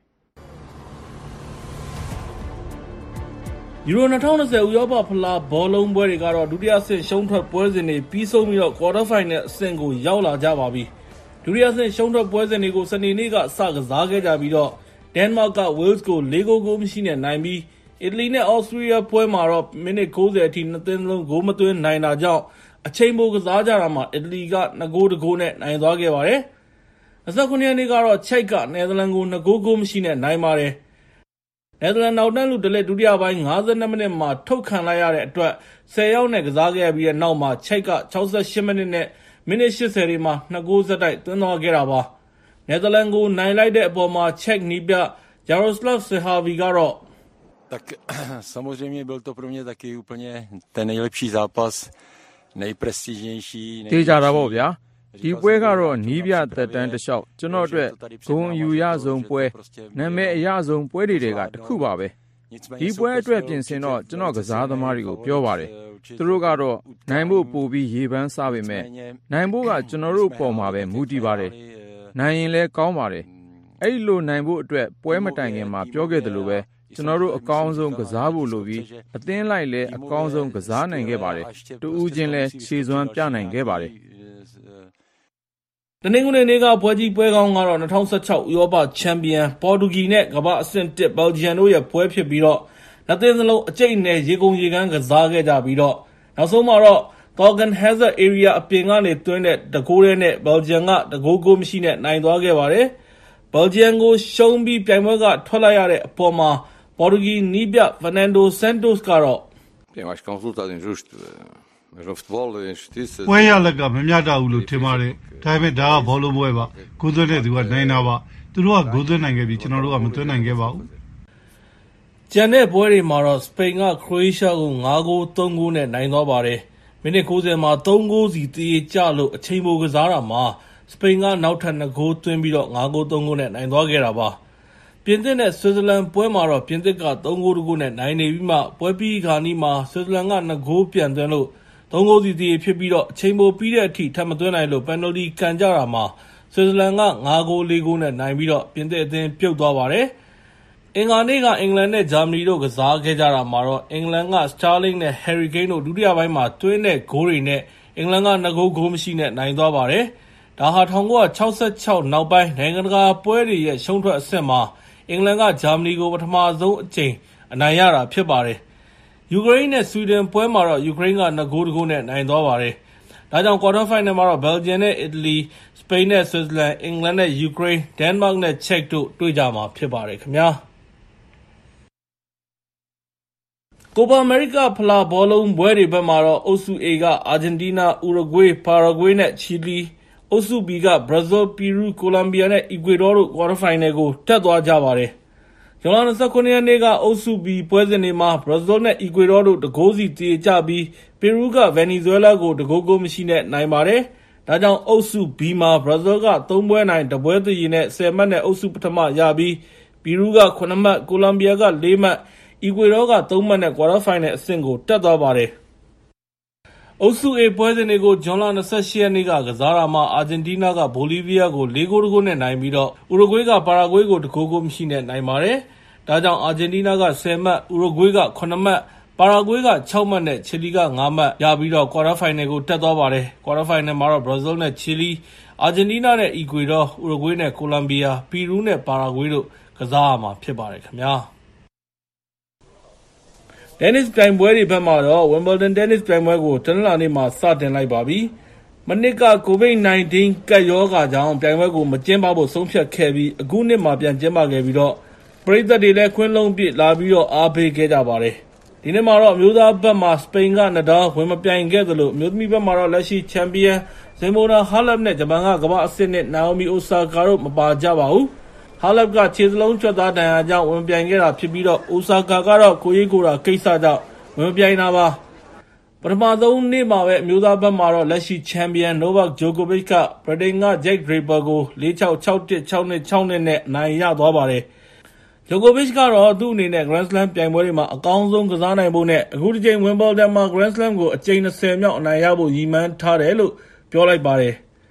ယူရို2020ဥရောပဖလားဘောလုံးပွဲတွေကတော့ဒုတိယဆင့်ရှုံးထွက်ပွဲစဉ်တွေပြီးဆုံးပြီးတော့ quarter final အဆင့်ကိုရောက်လာကြပါပြီ။ဒုတိယဆင့်ရှုံးထွက်ပွဲစဉ်တွေကိုစနေနေ့ကစကစားခဲ့ကြပြီးတော့ဒန်မတ်က Wales ကို4ဂိုးမရှိနဲ့နိုင်ပြီးအီတလီနဲ့ Austria ပွဲမှာတော့မိနစ်90အထိ2သင်းလုံးဂိုးမသွင်းနိုင်တာကြောင့်အချိန်ပိုကစားကြတာမှာအီတလီက2ဂိုးနဲ့နိုင်သွားခဲ့ပါတယ်။ 29 ရက်နေ့ကတော့ချိတ်ကနယ်သာလန်ကို2ဂိုးကိုမရှိနဲ့နိုင်ပါတယ်။နယ်သာလန်နောက်တန်းလူတလက်ဒုတိယပိုင်း52မိနစ်မှာထုတ်ခံလိုက်ရတဲ့အတွက်10ယောက်နဲ့ကစားခဲ့ပြီးတဲ့နောက်မှာချိတ်က68မိနစ်နဲ့မိနစ်80တွေမှာ2ဂိုးဆက်တိုက်သွင်းသွားခဲ့တာပါ။နယ်သာလန်ကိုနိုင်လိုက်တဲ့အပေါ်မှာချက်နီးပြ Jaroslav Sehavi ကတော့ Tak samozřejmě byl to pro mě taky úplně ten nejlepší zápas, nejprestižnější. တေးကြတာပေါ့ဗျာဒီပွဲကတော့နီးပြသက်တမ်းတစ်လျှောက်ကျွန်တော်အတွက်ဂုဏ်ယူရဆုံးပွဲနာမည်အရဆုံးပွဲတွေကတစ်ခုပါပဲဒီပွဲအတွက်ပြင်ဆင်တော့ကျွန်တော်ကစားသမားတွေကိုပြောပါတယ်သူတို့ကတော့နိုင်ဖို့ပို့ပြီးရေပန်းစားပေမဲ့နိုင်ဖို့ကကျွန်တော်တို့ပေါ်မှာပဲမူတည်ပါတယ်နိုင်ရင်လည်းကောင်းပါတယ်အဲ့လိုနိုင်ဖို့အတွက်ပွဲမတိုင်ခင်မှာပြောခဲ့တယ်လို့ပဲကျွန်တော်တို့အကောင်းဆုံးကစားဖို့လိုပြီးအသင်းလိုက်လည်းအကောင်းဆုံးကစားနိုင်ခဲ့ပါတယ်တူဦးချင်းလည်းခြေစွမ်းပြနိုင်ခဲ့ပါတယ်တနင်္ဂနွေနေ့ကပွဲကြီးပွဲကောင်းကတော့2016ဥရောပချန်ပီယံပေါ်တူဂီနဲ့ကမ္ဘာအဆင့်1ဘယ်လ်ဂျီယံတို့ရဲ့ပွဲဖြစ်ပြီးတော့နှစ်သင်းစလုံးအကျိတ်နဲ့ရေကုန်ရေကမ်းကစားခဲ့ကြပြီးတော့နောက်ဆုံးမှာတော့ Thorgan Hazard area အပြင်ကနေသွင်းတဲ့တကိုးရဲနဲ့ဘယ်လ်ဂျီယံကတကိုးကိုမရှိနဲ့နိုင်သွားခဲ့ပါတယ်ဘယ်လ်ဂျီယံကိုရှုံးပြီးပြိုင်ပွဲကထွက်လိုက်ရတဲ့အပေါ်မှာပေါ်တူဂီနီးပြ Fernando Santos ကတော့ပွဲရလက်ကမမျှတဘူးလို့ထင်ပါတယ်ဒါပေမဲ့ဒါကဘောလုံးပွဲပါဂိုးသွင်းတဲ့သူကနိုင်တာပါသူတို့ကဂိုးသွင်းနိုင်ခဲ့ပြီးကျွန်တော်တို့ကမသွင်းနိုင်ခဲ့ပါဘူးကျန်တဲ့ပွဲတွေမှာတော့စပိန်ကခရိုအေးရှားကို5ဂိုး3ဂိုးနဲ့နိုင်သွားပါတယ်မိနစ်90မှာ3ဂိုးစီတည်ကျလို့အချိန်ပိုကစားတာမှာစပိန်ကနောက်ထပ်2ဂိုးသွင်းပြီးတော့5ဂိုး3ဂိုးနဲ့နိုင်သွားခဲ့တာပါပြင်သစ်နဲ့ဆွစ်ဇာလန်ပွဲမှာတော့ပြင်သစ်က3ဂိုး2ဂိုးနဲ့နိုင်နေပြီးမှပွဲပြီးခါနီးမှာဆွစ်ဇာလန်က2ဂိုးပြန်သွင်းလို့3ဂိုးစီတည်ဖြစ်ပြီးတော့အချိန်ပိုပြီးတဲ့အထိထပ်မသွင်းနိုင်လို့ပယ်နယ်တီကန်ကြတာမှာဆွစ်ဇာလန်က5ဂိုး4ဂိုးနဲ့နိုင်ပြီးတော့ပြင်သစ်အသင်းပြုတ်သွားပါတယ်အင်္ဂါနေ့ကအင်္ဂလန်နဲ့ဂျာမနီတို့ကစားခဲ့ကြတာမှာတော့အင်္ဂလန်ကစတာလင်းနဲ့ဟယ်ရီကိန်းတို့ဒုတိယပိုင်းမှာသွင်းတဲ့ဂိုးတွေနဲ့အင်္ဂလန်က2ဂိုးဂိုးမရှိနဲ့နိုင်သွားပါတယ်ဒါဟာ1966နောက်ပိုင်းနိုင်ငံတကာပွဲတွေရဲ့ရှုံးထွက်အဆင့်မှာအင်္ဂလန်ကဂျာမနီကိုပထမဆုံးအကြိမ်အနိုင်ရတာဖြစ်ပါတယ်ယူကရိန်းနဲ့ဆွီဒင်ပွဲမှာတော့ယူကရိန်းက2ဂိုး1ဂိုးနဲ့နိုင်သွားပါတယ်ဒါကြောင့်ကွာတာဖိုင်နယ်မှာတော့ဘယ်လ်ဂျီယံနဲ့အီတလီစပိန်နဲ့ဆွစ်ဇာလန်အင်္ဂလန်နဲ့ယူကရိန်းဒန်မတ်နဲ့ချက်တို့တွေ့ကြမှာဖြစ်ပါတယ်ခင်ဗျာကိုပါအမေရိကဖလားဘောလုံးပွဲတွေဘက်မှာတော့အုပ်စု A ကအာဂျင်တီးနား၊ဥရုဂွေး၊ပါရာဂွေးနဲ့ချီလီအုပ်စု B ကဘရာဇီး၊ပီရူး၊ကိုလံဘီယာနဲ့အီကွေဒေါတို့ကွာတာဖိုင်နယ်ကိုတက်သွားကြပါတယ်။ဇွန်လ 29 ရက်နေ့ကအုပ်စု B ပွဲစဉ်တွေမှာဘရာဇီးနဲ့အီကွေဒေါတို့တဂိုးစီသရေကျပြီးပီရူးကဗင်နီဇွဲလားကိုတဂိုးကိုမရှိနဲ့နိုင်ပါတယ်။ဒါကြောင့်အုပ်စု B မှာဘရာဇီးက3ပွဲနိုင်1ပွဲသရေနဲ့10မှတ်နဲ့အုပ်စုပထမရပြီးပီရူးက9မှတ်ကိုလံဘီယာက4မှတ်အီကွေဒေါက3မှတ်နဲ့ကွာတာဖိုင်နယ်အဆင့်ကိုတက်သွားပါတယ်။အုပ်စု A ပွဲစဉ်တွေကိုဇွန်လ 28 ရက်နေ့ကစားတာမှာအာဂျင်တီးနားကဘိုလီးဗီးယားကို4ဂိုး1ဂိုးနဲ့နိုင်ပြီးတော့ဥရုဂွေးကပါရာဂွေးကို1ဂိုးကိုမရှိနဲ့နိုင်ပါတယ်။ဒါကြောင့်အာဂျင်တီးနားက10မှတ်ဥရုဂွေးက9မှတ်ပါရာဂွေးက6မှတ်နဲ့ချီလီက5မှတ်ရပြီးတော့ကွာတာဖိုင်နယ်ကိုတက်သွားပါတယ်။ကွာတာဖိုင်နယ်မှာတော့ဘရာဇီးနဲ့ချီလီအာဂျင်တီးနားနဲ့အီကွေဒေါဥရုဂွေးနဲ့ကိုလံဘီယာပီရူးနဲ့ပါရာဂွေးတို့ကစားရမှာဖြစ်ပါတယ်ခင်ဗျာတင်းနစ်ပြိုင်ပွဲတွေဘက်မှာတော့ Wimbledon တင်းနစ်ပြိုင်ပွဲကိုတနင်္လာနေ့မှာစတင်လိုက်ပါပြီ။မနှစ်က COVID-19 ကပ်ရောဂါကြောင့်ပြိုင်ပွဲကိုမကျင်းပဖို့ဆုံးဖြတ်ခဲ့ပြီးအခုနှစ်မှာပြန်ကျင်းပခဲ့ပြီးတော့ပရိသတ်တွေလည်းခွင့်လုံးပြည့်လာပြီးတော့အားပေးခဲ့ကြပါတယ်။ဒီနေ့မှာတော့အမျိုးသားဘက်မှာစပိန်ကနဒါလ်ဝင်မပြိုင်ခဲ့သလိုအမျိုးသမီးဘက်မှာတော့လက်ရှိချန်ပီယံဇင်မိုနာဟာလက်နဲ့ဂျပန်ကကမ္ဘာအဆင့်နဲ့နာအိုမီအိုဆာကာတို့မပါကြပါဘူး။ဟာလပ်ကခြေစလုံးချွတ်သားဒဏ်ရာကြောင့်ဝင်ပြိုင်ခဲ့တာဖြစ်ပြီးတော့အိုဆာကာကတော့ကိုရေးကိုရာကိစ္စကြောင့်ဝင်ပြိုင်တာပါပထမဆုံးနေ့မှာပဲအမျိုးသားဘက်မှာတော့လက်ရှိချန်ပီယံနိုဗက်ဂျိုကိုဗစ်ကဗြိတိန်ကဂျက်ဒရေပါကို 4-6 6-1 6-2 6-2 နဲ့အနိုင်ရသွားပါတယ်ဂျိုကိုဗစ်ကတော့သူ့အနေနဲ့ Grand Slam ပြိုင်ပွဲတွေမှာအကောင်းဆုံးကစားနိုင်ဖို့နဲ့အခုတစ်ချိန် Wimbledon မှာ Grand Slam ကိုအကြိမ်20မြောက်အနိုင်ရဖို့ရည်မှန်းထားတယ်လို့ပြောလိုက်ပါတယ်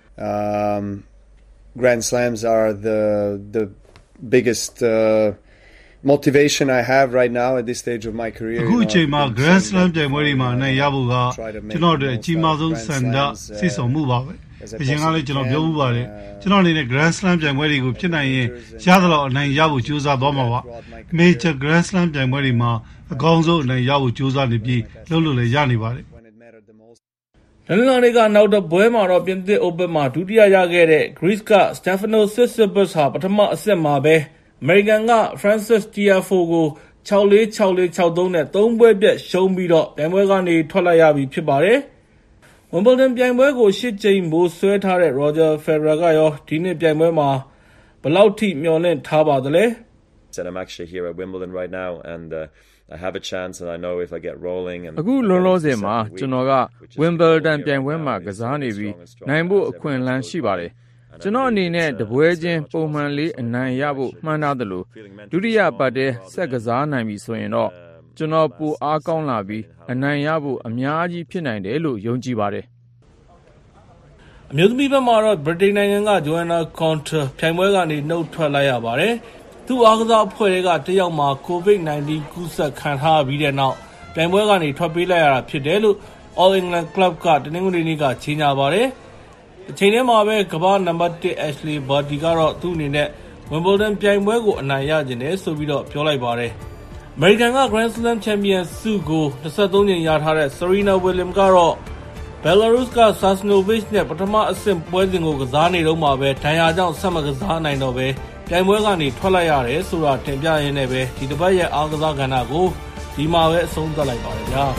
Grand Slams are the biggest motivation I have right now at this stage of my career အခုအချိန်မှာ Grand Slam ပြိုင်ပွဲတွေမှာအနိုင်ရဖို့ကကျွန်တော်တို့အကြီးမားဆုံးဆန္ဒစိတ်ဆောင်မှုပါပဲအရင်ကလည်းကျွန်တော်ပြောမှုပါတယ်ကျွန်တော်အနေနဲ့ Grand Slam ပြိုင်ပွဲတွေကိုဖြစ်နိုင်ရင်ရသလောက်အနိုင်ရဖို့ကြိုးစားသွားမှာပါ Major Grand Slam ပြိုင်ပွဲတွေမှာအကောင်းဆုံးအနိုင်ရဖို့ကြိုးစားနေပြီးလုပ်လို့လည်းရနေပါတယ်နင်္လာနေ့ကနောက်တပွဲမှာတော့ပြင်သစ် Open မှာဒုတိယရခဲ့တဲ့ Greece က Stefanos Tsitsipas ဟာပထမအဆင့်မှာပဲအမေရိကန်က Frances Tiafoe ကို 6-4, 6-4, 6-3 နဲ့ 3 ပွဲပြတ်ရှုံးပြီးတော့ပြိုင်ပွဲကနေထွက်လိုက်ရပြီဖြစ်ပါတယ်။ Wimbledon ပြိုင်ပွဲကို 8 ကြိမ်မိုးဆွဲထားတဲ့ Roger Federer ကရောဒီနှစ်ပြိုင်ပွဲမှာဘယ်လောက်ထိမျှော်လင့်ထားပါသလဲ။ I'm actually here at Wimbledon right now and I have a chance and I know if I get rolling and အခုလောလောဆယ်မှာကျွန်တော်က Wimbledon ပြိုင်ပွဲမှာကစားနေပြီးနိုင်ဖို့အခွင့်အလမ်းရှိပါတယ်ကျွန်တော်အနေနဲ့တပွဲချင်းပုံမှန်လေးအနိုင်ရဖို့မှန်းထားသလိုဒုတိယပတ်တဲ့ဆက်ကစားနိုင်ပြီဆိုရင်တော့ကျွန်တော်ပိုအားကောင်းလာပြီးအနိုင်ရဖို့အများကြီးဖြစ်နိုင်တယ်လို့ယုံကြည်ပါတယ်အမျိုးသမီးဘက်မှာတော့ဗြိတိန်နိုင်ငံက Joanna Konta ပြိုင်ပွဲကနေနှုတ်ထွက်လိုက်ရပါတယ်သူ့အားကစားအဖွဲ့တွေကတယောက်မှာ COVID-19 ကူးစက်ခံထားပြီးတဲ့နောက်ပြိုင်ပွဲကနေထွက်ပေးလိုက်ရတာဖြစ်တယ်လို့ All England Club ကတနင်္ဂနွေနေ့ကကြေညာပါတယ်အချိန်ထဲမှာပဲကမ္ဘာနံပါတ်1 Ashley Barty ကတော့သူ့အနေနဲ့ Wimbledon ပြိုင်ပွဲကိုအနိုင်ရကျင်တယ်ဆိုပြီးတော့ပြောလိုက်ပါတယ်အမေရိကန်က Grand Slam Champion ဆုကို23ကြိမ်ရထားတဲ့ Serena Williams ကတော့Belarus က Sasnovich နဲ့ပထမအဆင့်ပွဲစဉ်ကိုကစားနေတော့မှပဲဒဏ်ရာကြောင့်ဆက်မကစားနိုင်တော့ပဲပြိုင်ပွဲကနေထွက်လိုက်ရတယ်ဆိုတာတင်ပြရင်းနဲ့ပဲဒီတစ်ပတ်ရဲ့အားကစားကဏ္ဍကိုဒီမှာပဲအဆုံးသတ်လိုက်ပါတယ်ဗျာ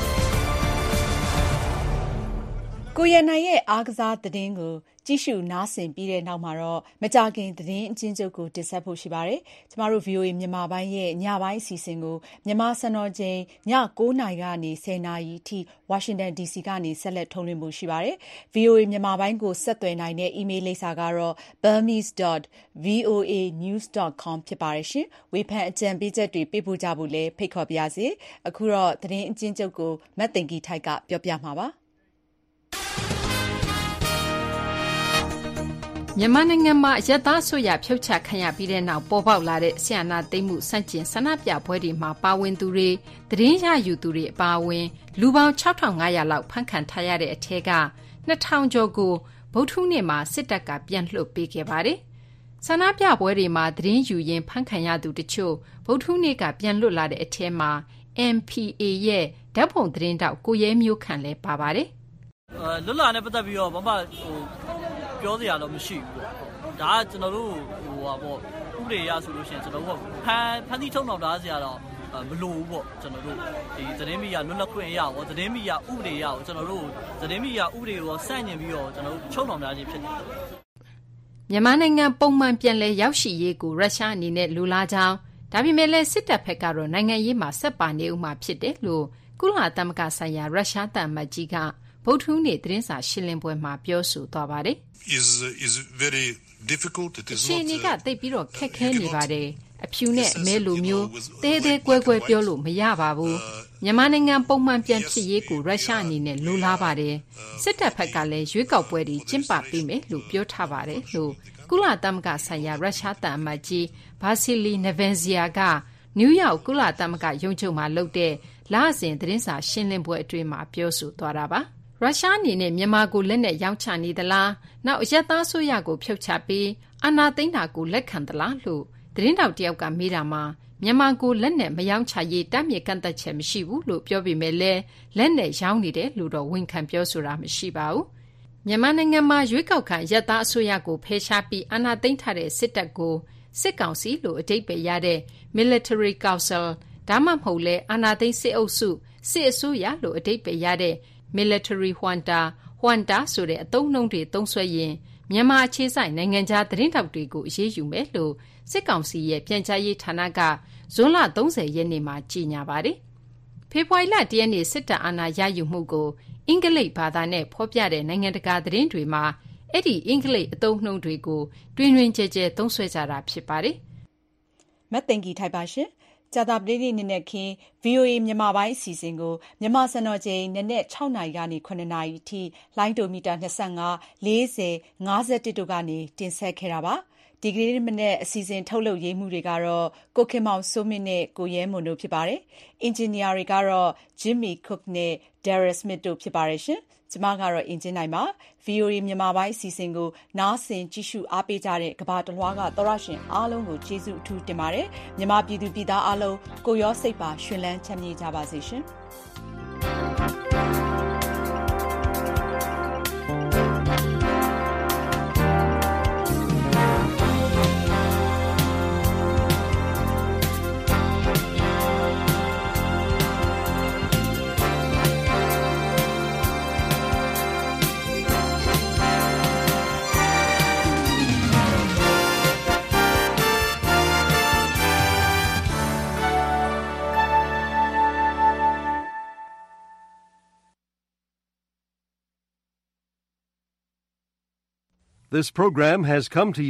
ကိုရနိုင်ရဲ့အားကစားသတင်းကိုကြည့်ရှုနားဆင်ပြီးတဲ့နောက်မှာတော့မကြခင်သတင်းအချင်းချုပ်ကိုတင်ဆက်ဖို့ရှိပါတယ်။ကျမတို့ VOA မြန်မာပိုင်းရဲ့ညပိုင်းအစီအစဉ်ကိုမြန်မာစံတော်ချိန်ည9:00 နာရီကနေ10:00 နာရီအထိ Washington DC ကနေဆက်လက်ထုတ်လွှင့်ဖို့ရှိပါတယ်။ VOA မြန်မာပိုင်းကိုဆက်သွယ်နိုင်တဲ့ email လိပ်စာကတော့ burmese.voanews.com ဖြစ်ပါတယ်ရှင်။ဝေဖန်အကြံပေးချက်တွေပေးပို့ကြဖို့လည်းဖိတ်ခေါ်ပါရစေ။အခုတော့သတင်းအချင်းချုပ်ကိုမတ်သိင်္ဂီထိုက်ကပြောပြမှာပါ။မြန်မာနိုင်ငံမှာအရက်သားအစိုးရဖြုတ်ချခံရပြီးတဲ့နောက်ပေါ်ပေါက်လာတဲ့ဆီယနာသိမ်းမှုစန့်ကျင်ဆန္ဒပြပွဲတွေမှာပါဝင်သူတွေသတင်းရယူသူတွေအပါအဝင်လူပေါင်း 6,500 လောက်ဖမ်းခံထားရတဲ့အထက်က 2,000 ကျော်ကိုဗုဒ္ဓဟူးနေ့မှာစစ်တပ်ကပြန်လွှတ်ပေးခဲ့ပါတယ်။ဆန္ဒပြပွဲတွေမှာသတင်းယူရင်းဖမ်းခံရသူတချို့ဗုဒ္ဓဟူးနေ့ကပြန်လွတ်လာတဲ့အထက်မှာ MPA ရဲ့ဓာတ်ပုံသတင်းတောက်ကိုရဲမျိုးခန့်လည်းပါပါတယ်။လွတ်လာနဲ့ပတ်သက်ပြီးတော့ဘာမှပြောစရာတော့မရှိဘူးပေါ့ဒါကကျွန်တော်တို့ပေါ့ဥပဒေရဆိုလို့ရှိရင်ကျွန်တော်တို့ဖန်တီးထုံအောင်ထားစရာတော့မလိုဘူးပေါ့ကျွန်တော်တို့ဒီသတင်းမီဒီယာလွတ်လပ်ခွင့်ရအောင်သတင်းမီဒီယာဥပဒေရအောင်ကျွန်တော်တို့သတင်းမီဒီယာဥပဒေကိုဆန့်ကျင်ပြီးတော့ကျွန်တော်တို့ချုံအောင်ထားခြင်းဖြစ်တယ်မြန်မာနိုင်ငံပုံမှန်ပြန်လည်ရောက်ရှိရေးကိုရုရှားအနေနဲ့လူလာကြောင်းဒါပေမဲ့လည်းစစ်တပ်ဘက်ကတော့နိုင်ငံရေးမှာဆက်ပါနေဦးမှာဖြစ်တယ်လို့ကုလသမဂ္ဂဆိုင်ရာရုရှားတပ်မှကြီးကဗုဒ္ဓဟူးနေ့သတင်းစာရှင်းလင်းပွဲမှာပြောဆိုသွားပါတယ် is very difficult it is not ရှင်းနေကသိပြီးတော့ခက်ခဲနေပါတယ်အဖြူနဲ့အမဲလိုမျိုးတဲတဲကွဲကွဲပြောလို့မရပါဘူးမြန်မာနိုင်ငံပုံမှန်ပြန်ဖြစ်ရေးကိုရုရှားအနေနဲ့လိုလားပါတယ်စစ်တပ်ဘက်ကလည်းရွေးကောက်ပွဲတွေကျင်းပပေးမယ်လို့ပြောထားပါတယ်လို့ကုလသမဂ္ဂဆိုင်ရာရုရှားတပ်အမတ်ကြီးဘာစီလီနဗန်ဇီယာကနယူးယောက်ကုလသမဂ္ဂရုံးချုပ်မှာလုပ်တဲ့လစဉ်သတင်းစာရှင်းလင်းပွဲအတွင်းမှာပြောဆိုသွားတာပါရုရှားအနေနဲ့မြန်မာကိုလက်နက်ရောင်းချနေသလားနောက်အရက်သားဆိုရကိုဖြုတ်ချပြီးအာဏာသိမ်းတာကိုလက်ခံသလားလို့သတင်းတောက်တယောက်ကမေးတာမှာမြန်မာကိုလက်နက်မရောင်းချရေးတမ်းမြေကန့်သက်ချက်မရှိဘူးလို့ပြောပေမဲ့လည်းလက်နက်ရောင်းနေတယ်လို့တော့ဝန်ခံပြောဆိုတာမရှိပါဘူးမြန်မာနိုင်ငံမှာရွေးကောက်ခံရက်သားအစိုးရကိုဖယ်ရှားပြီးအာဏာသိမ်းထားတဲ့စစ်တပ်ကိုစစ်ကောင်စီလို့အဓိပ္ပာယ်ရတဲ့ Military Council ဒါမှမဟုတ်လဲအာဏာသိမ်းစစ်အုပ်စုစစ်အစိုးရလို့အဓိပ္ပာယ်ရတဲ့Military Junta ဆိုတဲ့အသုံးအနှုန်းတွေသုံးစွဲရင်မြန်မာအခြေစိုက်နိုင်ငံခြားသတင်းတောက်တွေကိုအရေးယူမယ်လို့စစ်ကောင်စီရဲ့ပြန်ကြားရေးဌာနကဇွန်လ30ရက်နေ့မှာကြေညာပါတယ်။ဖေဖော်ဝါရီလ1ရက်နေ့စစ်တပ်အာဏာရယူမှုကိုအင်္ဂလိပ်ဘာသာနဲ့ဖော်ပြတဲ့နိုင်ငံတကာသတင်းတွေမှာအဲ့ဒီအင်္ဂလိပ်အသုံးအနှုန်းတွေကိုတွင်တွင်ကျဲကျဲသုံးစွဲကြတာဖြစ်ပါတယ်။မတ်သိင်္ဂီထိုက်ပါရှင်။ကြာသပတေးနေ့နေ့ခင်း VOA မြန်မာပိုင်းအစီအစဉ်ကိုမြန်မာစံတော်ချိန်နနက်6:00 နာရီကနေ9:00 နာရီအထိလိုင်းဒိုမီတာ25 40 51တို့ကနေတင်ဆက်ခဲ့တာပါဒီကနေ့မနေ့အစီအစဉ်ထုတ်လုပ်ရေးမှုတွေကတော့ကိုခင်မောင်စိုးမင်းနဲ့ကိုရဲမွန်တို့ဖြစ်ပါတယ်အင်ဂျင်နီယာတွေကတော့ Jimmy Cook နဲ့ Darren Smith တို့ဖြစ်ပါတယ်ရှင်ကျမကတော့အင်ဂျင်နိုင်ပါ VOA မြန်မာပိုင်းအစီအစဉ်ကိုနားဆင်ကြည့်ရှုအားပေးကြတဲ့ကမ္ဘာတစ်လွှားကသောရရှင်အားလုံးကိုကျေးဇူးအထူးတင်ပါတယ်မြန်မာပြည်သူပြည်သားအားလုံးကိုရောစိတ်ပါရှင်လန်းချမ်းမြေ့ကြပါစေရှင် This program has come to you